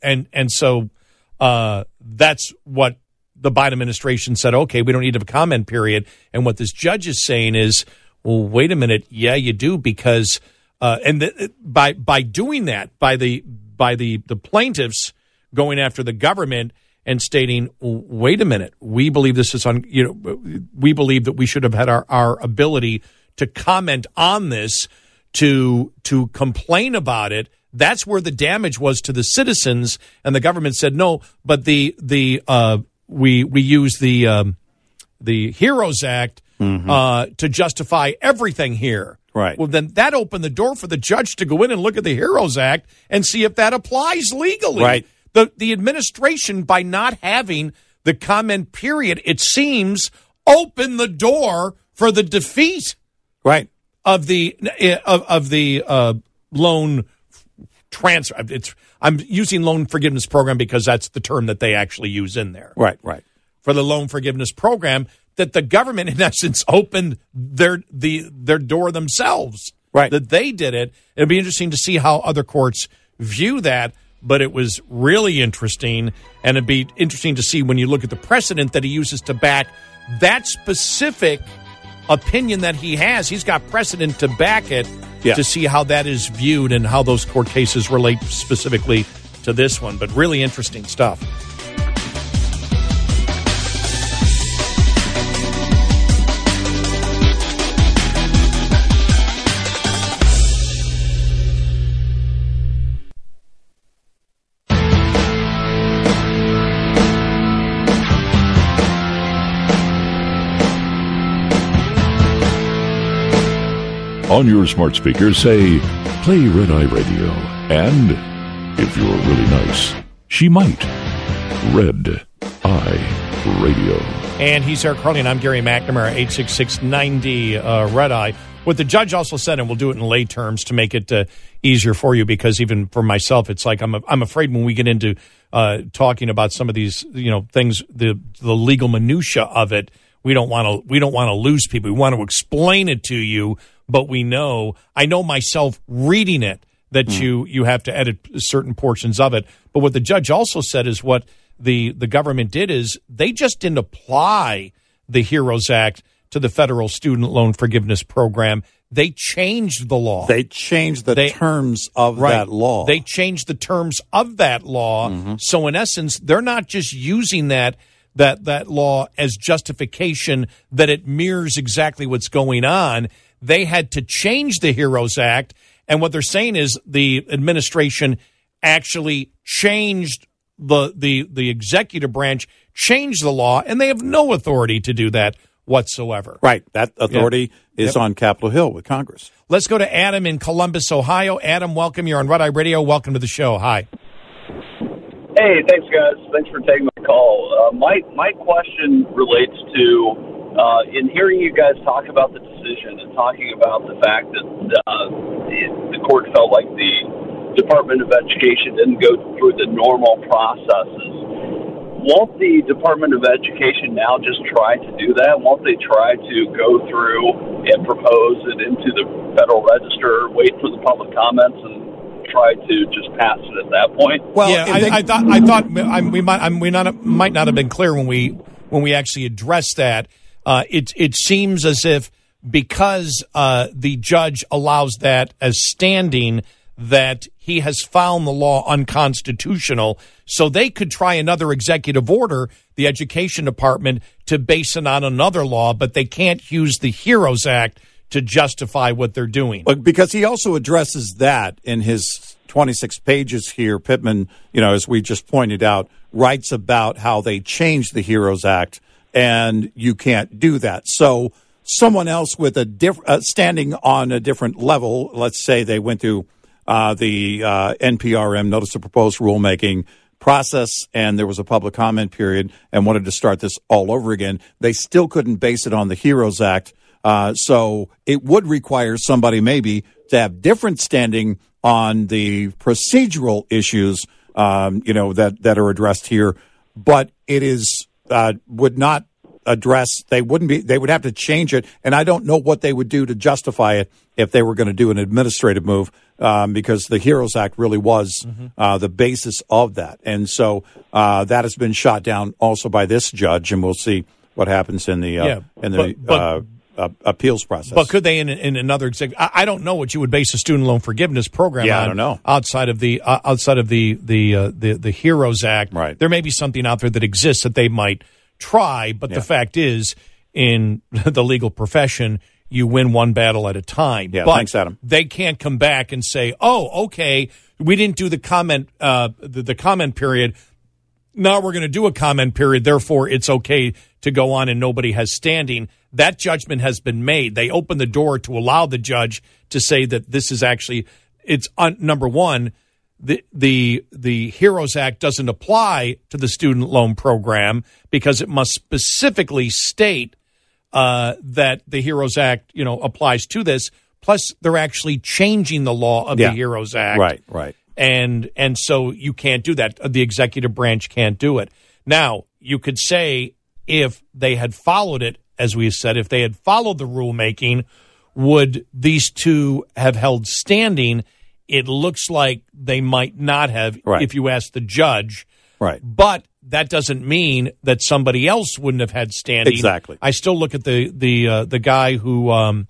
that's what the Biden administration said. Okay, we don't need to have a comment period. And what this judge is saying is, well, wait a minute. Yeah, you do, because by doing that, by the plaintiffs going after the government and stating, wait a minute, we believe this is we believe that we should have had our ability to comment on this, to complain about it. That's where the damage was to the citizens, and the government said no. But we use the HEROES Act to justify everything here. Right. Well, then that opened the door for the judge to go in and look at the HEROES Act and see if that applies legally. Right. The administration, by not having the comment period, it seems, opened the door for the defeat. Right. Of the loan transfer. I'm using loan forgiveness program because that's the term that they actually use in there. Right. For the loan forgiveness program, that the government, in essence, opened their door themselves. Right. That they did it. It'd be interesting to see how other courts view that, but it was really interesting, and it'd be interesting to see when you look at the precedent that he uses to back that specific opinion that he has. He's got precedent to back it, to see how that is viewed and how those court cases relate specifically to this one. But really interesting stuff. On your smart speaker, say, play Red Eye Radio. And, if you're really nice, she might. Red Eye Radio. And he's Eric Harley, and I'm Gary McNamara, 866-90 Red Eye. What the judge also said, and we'll do it in lay terms to make it easier for you, because even for myself, it's like I'm afraid when we get into talking about some of these things, the legal minutia of it, we don't want to lose people. We want to explain it to you. But I know myself reading it, that you have to edit certain portions of it. But what the judge also said is what the government did is they just didn't apply the HEROES Act to the federal student loan forgiveness program. They changed the law. They changed the terms of that law. They changed the terms of that law. Mm-hmm. So in essence, they're not just using that law as justification that it mirrors exactly what's going on. They had to change the HEROES Act, and what they're saying is the administration actually changed the executive branch, changed the law, and they have no authority to do that whatsoever. Right. That authority is on Capitol Hill with Congress. Let's go to Adam in Columbus, Ohio. Adam, welcome. You're on Red Eye Radio. Welcome to the show. Hi. Hey, thanks, guys. Thanks for taking my call. My question relates to in hearing you guys talk about the decision and talking about the fact that the court felt like the Department of Education didn't go through the normal processes. Won't the Department of Education now just try to do that? Won't they try to go through and propose it into the Federal Register, wait for the public comments, and try to just pass it at that point? Well, yeah, I thought we might not have been clear when we actually addressed that. It seems as if because the judge allows that as standing, that he has found the law unconstitutional, so they could try another executive order, the Education Department, to base it on another law, but they can't use the HEROES Act to justify what they're doing. But because he also addresses that in his 26 pages here, Pittman, as we just pointed out, writes about how they changed the HEROES Act and you can't do that. So someone else with a standing on a different level, let's say they went through the NPRM, Notice of Proposed Rulemaking process, and there was a public comment period and wanted to start this all over again, they still couldn't base it on the HEROES Act. So it would require somebody maybe to have different standing on the procedural issues, that are addressed here. But it is would not address. They would have to change it, and I don't know what they would do to justify it if they were going to do an administrative move, because the HEROES Act really was the basis of that, and so that has been shot down also by this judge, and we'll see what happens in the appeals process. But could they, in another executive? I don't know what you would base a student loan forgiveness program on. I don't know. Outside of the HEROES Act, right? There may be something out there that exists that they might try. But the fact is, in the legal profession, you win one battle at a time. Yeah, but thanks, Adam. They can't come back and say, "Oh, okay, we didn't do the comment period. Now we're going to do a comment period. Therefore, it's okay to go on, and nobody has standing." That judgment has been made. They opened the door to allow the judge to say that this is actually, number one, the HEROES Act doesn't apply to the student loan program because it must specifically state that the HEROES Act, applies to this. Plus, they're actually changing the law of the HEROES Act. Right. And so you can't do that. The executive branch can't do it. Now, you could say if they had followed it, as we said, if they had followed the rulemaking, would these two have held standing? It looks like they might not have, if you ask the judge. Right. But that doesn't mean that somebody else wouldn't have had standing. Exactly. I still look at the guy who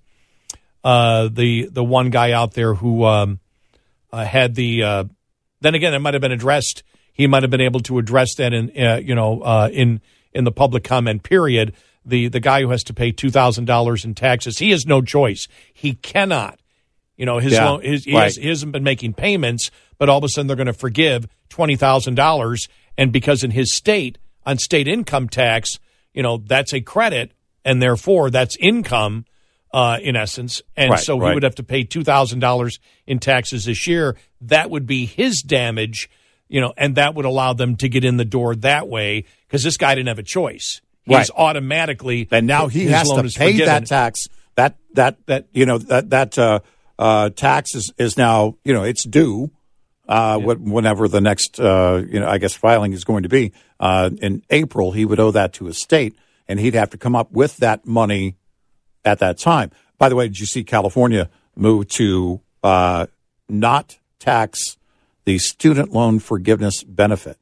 the one guy out there who had the. Then again, it might have been addressed. He might have been able to address that in the public comment period. The guy who has to pay $2,000 in taxes, he has no choice. He cannot. He hasn't been making payments, but all of a sudden they're going to forgive $20,000, and because in his state, on state income tax, that's a credit, and therefore that's income in essence, and so he would have to pay $2,000 in taxes this year. That would be his damage, and that would allow them to get in the door that way because this guy didn't have a choice. He's automatically, and now he has to pay that tax. That tax is now it's due whenever the next I guess filing is going to be in April. He would owe that to his state, and he'd have to come up with that money at that time. By the way, did you see California move to not tax the student loan forgiveness benefit?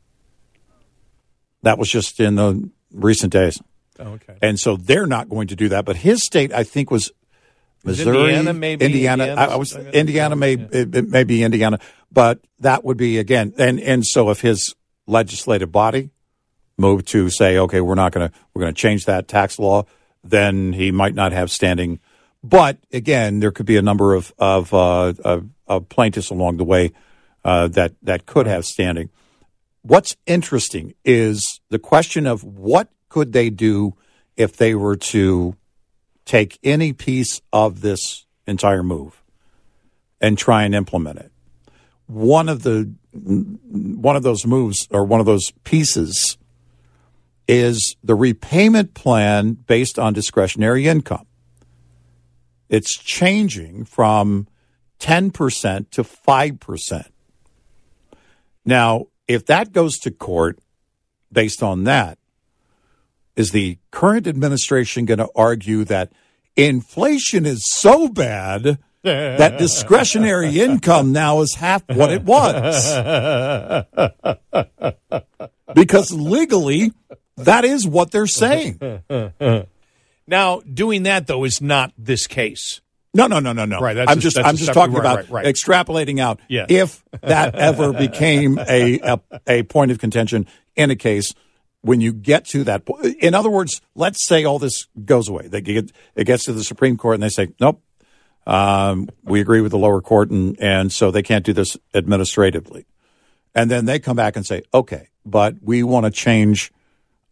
That was just in the recent days. Oh, okay. And so they're not going to do that. But his state, I think, was Missouri. Indiana, maybe. Indiana may be Indiana. But that would be, again, and so if his legislative body moved to say, okay, we're going to change that tax law, then he might not have standing. But again, there could be a number of plaintiffs along the way that could have standing. What's interesting is the question of what could they do if they were to take any piece of this entire move and try and implement it. One of those moves or one of those pieces is the repayment plan based on discretionary income. It's changing from 10% to 5%. Now, if that goes to court based on that, is the current administration going to argue that inflation is so bad that discretionary income now is half what it was? Because legally, that is what they're saying. Now, doing that, though, is not this case. No. Right, I'm just talking about extrapolating out. Yeah. If that ever became a point of contention in a case, when you get to that point, in other words, let's say all this goes away. It gets to the Supreme Court and they say, nope, we agree with the lower court, and so they can't do this administratively. And then they come back and say, okay, but we want to change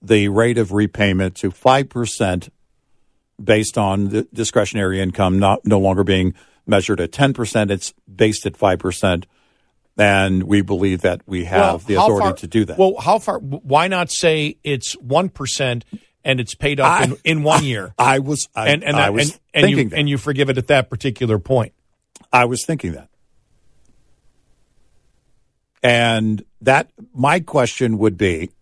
the rate of repayment to 5% based on the discretionary income, no longer being measured at 10%. It's based at 5%. And we believe that we have the authority to do that. Well, how far? Why not say it's 1% and it's paid off in 1 year? I was thinking that. And you forgive it at that particular point. I was thinking that. And that my question would be,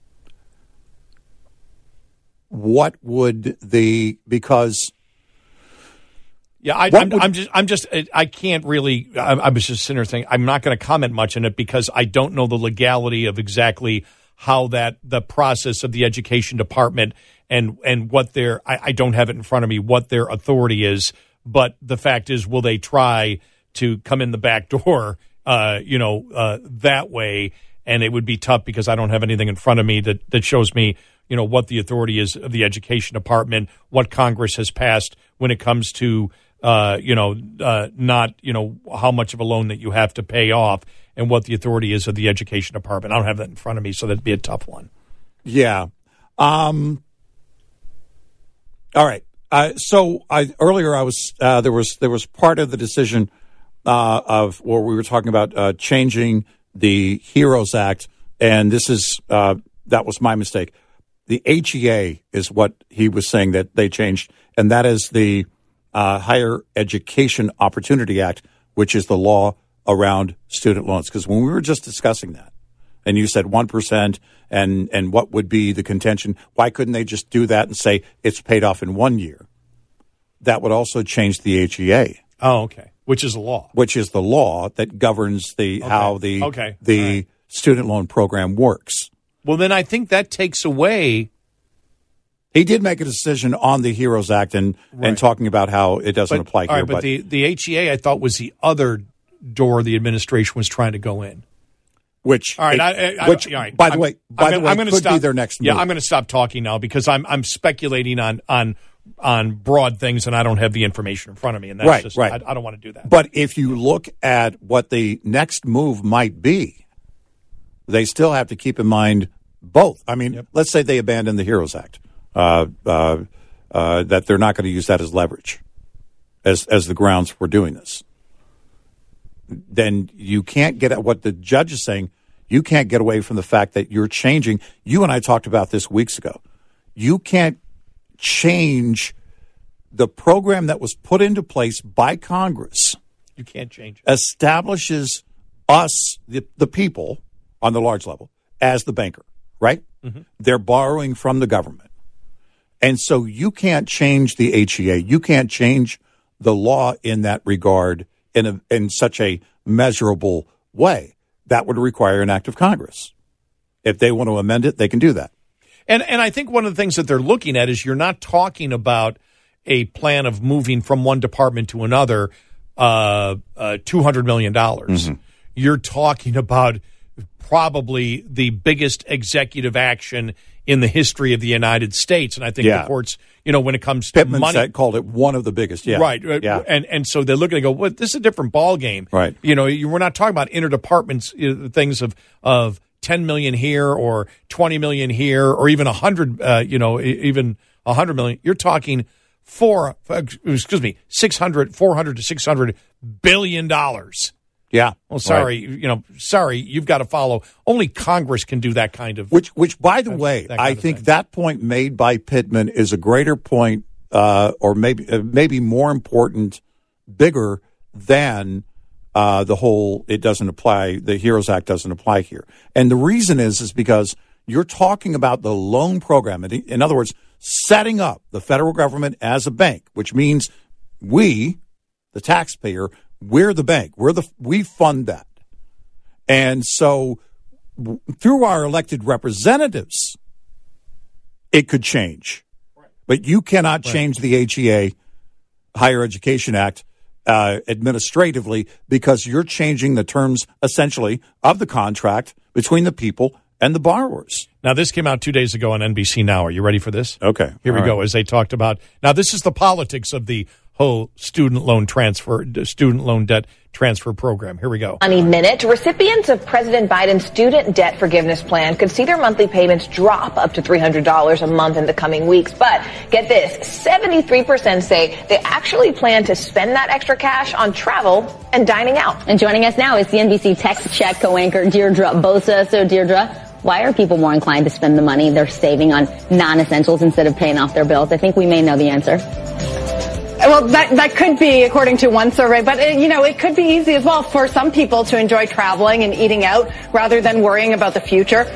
what would because yeah, I can't really. I was just sitting there saying I'm not going to comment much on it because I don't know the legality of exactly how the process of the education department and what I don't have it in front of me what their authority is. But the fact is, will they try to come in the back door, that way? And it would be tough because I don't have anything in front of me that shows me, what the authority is of the education department, what Congress has passed when it comes to, not, how much of a loan that you have to pay off and what the authority is of the education department. I don't have that in front of me, so that'd be a tough one. Yeah. All right. Earlier I was there was part of the decision of where we were talking about changing the HEROES Act, and this is that was my mistake. The HEA is what he was saying that they changed, and that is the Higher Education Opportunity Act, which is the law around student loans. Because when we were just discussing that, and you said 1%, and what would be the contention? Why couldn't they just do that and say it's paid off in 1 year? That would also change the HEA. Oh, okay. Which is a law. Which is the law that governs how the student loan program works. Well, then I think that takes away. He did make a decision on the HEROES Act and talking about how it doesn't apply here. Right, but the HEA I thought was the other door the administration was trying to go in. Which, all right, by the way, could be their next move. Yeah, I'm going to stop talking now because I'm speculating on broad things and I don't have the information in front of me, and that's I don't want to do that. But if you look at what the next move might be, they still have to keep in mind both. I mean, let's say they abandon the HEROES Act, that they're not going to use that as leverage, as the grounds for doing this. Then you can't get at what the judge is saying. You can't get away from the fact that you're changing. You and I talked about this weeks ago. You can't change the program that was put into place by Congress. You can't change it. Establishes us, the people, on the large level, as the banker, right? Mm-hmm. They're borrowing from the government. And so you can't change the HEA. You can't change the law in that regard in such a measurable way. That would require an act of Congress. If they want to amend it, they can do that. And I think one of the things that they're looking at is you're not talking about a plan of moving from one department to another $200 million. Mm-hmm. You're talking about probably the biggest executive action in the history of the United States. And I think the courts, when it comes to money, called it one of the biggest. Yeah. Right. Yeah. And so they're looking to go, well, this is a different ball game. Right. We're not talking about interdepartments, things of 10 million here or 20 million here or even 100, even 100 million. You're talking 400 to $600 billion. Yeah. Well, sorry, sorry, you've got to follow. Only Congress can do that kind of. Which, by the way, I think that point made by Pittman is a greater point, or maybe more important, bigger than the whole. It doesn't apply. The HEROES Act doesn't apply here, and the reason is because you're talking about the loan program. In other words, setting up the federal government as a bank, which means we, the taxpayer. We're the bank. We fund that. And so through our elected representatives, it could change. Right. But you cannot change the HEA, Higher Education Act, administratively because you're changing the terms, essentially, of the contract between the people and the borrowers. Now, this came out 2 days ago on NBC Now. Are you ready for this? Okay. Here we go, as they talked about. Now, this is the politics of the whole student loan debt transfer program. Here we go. Money Minute. Recipients of President Biden's student debt forgiveness plan could see their monthly payments drop up to $300 a month in the coming weeks. But get this, 73% say they actually plan to spend that extra cash on travel and dining out. And joining us now is CNBC Text Check co-anchor Deirdre Bosa. So Deirdre, why are people more inclined to spend the money they're saving on non-essentials instead of paying off their bills? I think we may know the answer. Well, that could be, according to one survey, but it could be easy as well for some people to enjoy traveling and eating out rather than worrying about the future.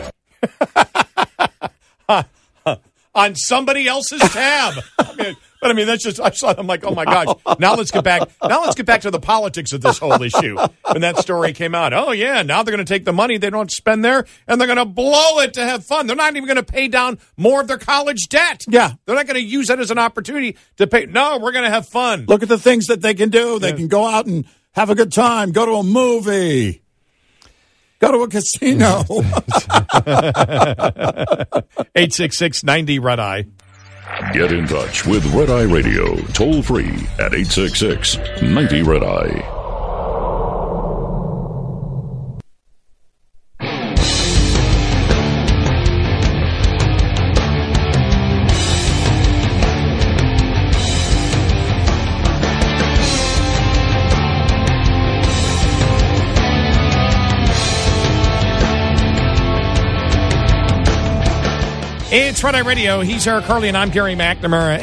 On somebody else's tab. That's just, I'm like, oh my gosh. Now let's get back to the politics of this whole issue. When that story came out, oh yeah, now they're going to take the money they don't spend there and they're going to blow it to have fun. They're not even going to pay down more of their college debt. Yeah. They're not going to use that as an opportunity to pay. No, we're going to have fun. Look at the things that they can do. They can go out and have a good time, go to a movie, go to a casino. 866-90-RED-EYE. Get in touch with Red Eye Radio, toll free at 866-90-RED-EYE. It's Red Eye Radio. He's Eric Harley, and I'm Gary McNamara.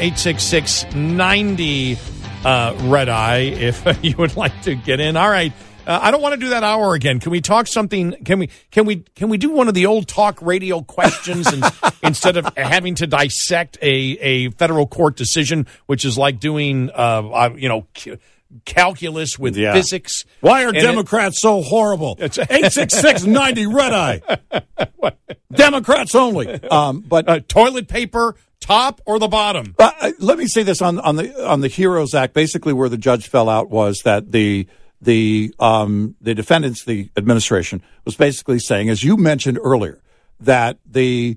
866-90-RED-EYE if you would like to get in. All right. I don't want to do that hour again. Can we talk something? Can we do one of the old talk radio questions and, instead of having to dissect a federal court decision, which is like doing calculus with physics? Why are Democrats so horrible? It's 866-90-RED-EYE. Democrats only. But toilet paper, top or the bottom? Let me say this on the HEROES Act. Basically, where the judge fell out was that the defendants, the administration, was basically saying, as you mentioned earlier, that the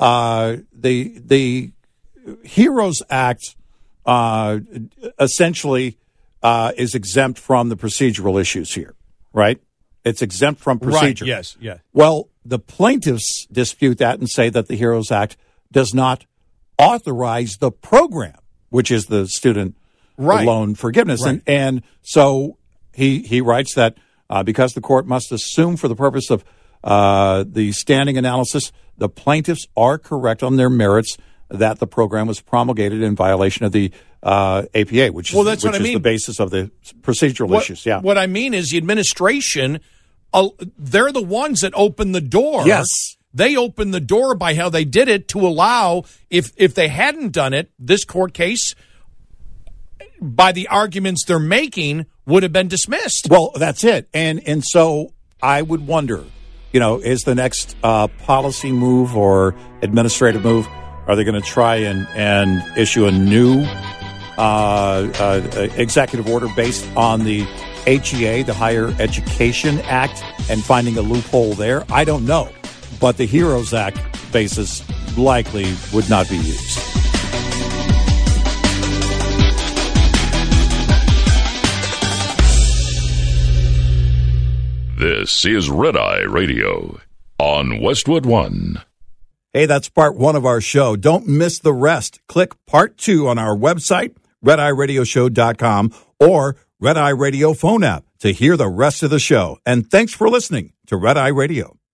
HEROES Act essentially is exempt from the procedural issues here, right? It's exempt from procedure. Right, yes, yeah. Well, the plaintiffs dispute that and say that the HEROES Act does not authorize the program, which is the student loan forgiveness. Right. And so he writes that because the court must assume for the purpose of the standing analysis, the plaintiffs are correct on their merits that the program was promulgated in violation of the APA, which is the basis of the procedural issues. Yeah. What I mean is the administration, they're the ones that opened the door. Yes. They opened the door by how they did it to allow, if they hadn't done it, this court case, by the arguments they're making, would have been dismissed. Well, that's it. And so I would wonder, is the next policy move or administrative move, are they going to try and issue a new executive order based on the HEA, the Higher Education Act, and finding a loophole there? I don't know. But the HEROES Act basis likely would not be used. This is Red Eye Radio on Westwood One. Hey, that's part one of our show. Don't miss the rest. Click part two on our website, redeyeradioshow.com, or Red Eye Radio phone app to hear the rest of the show. And thanks for listening to Red Eye Radio.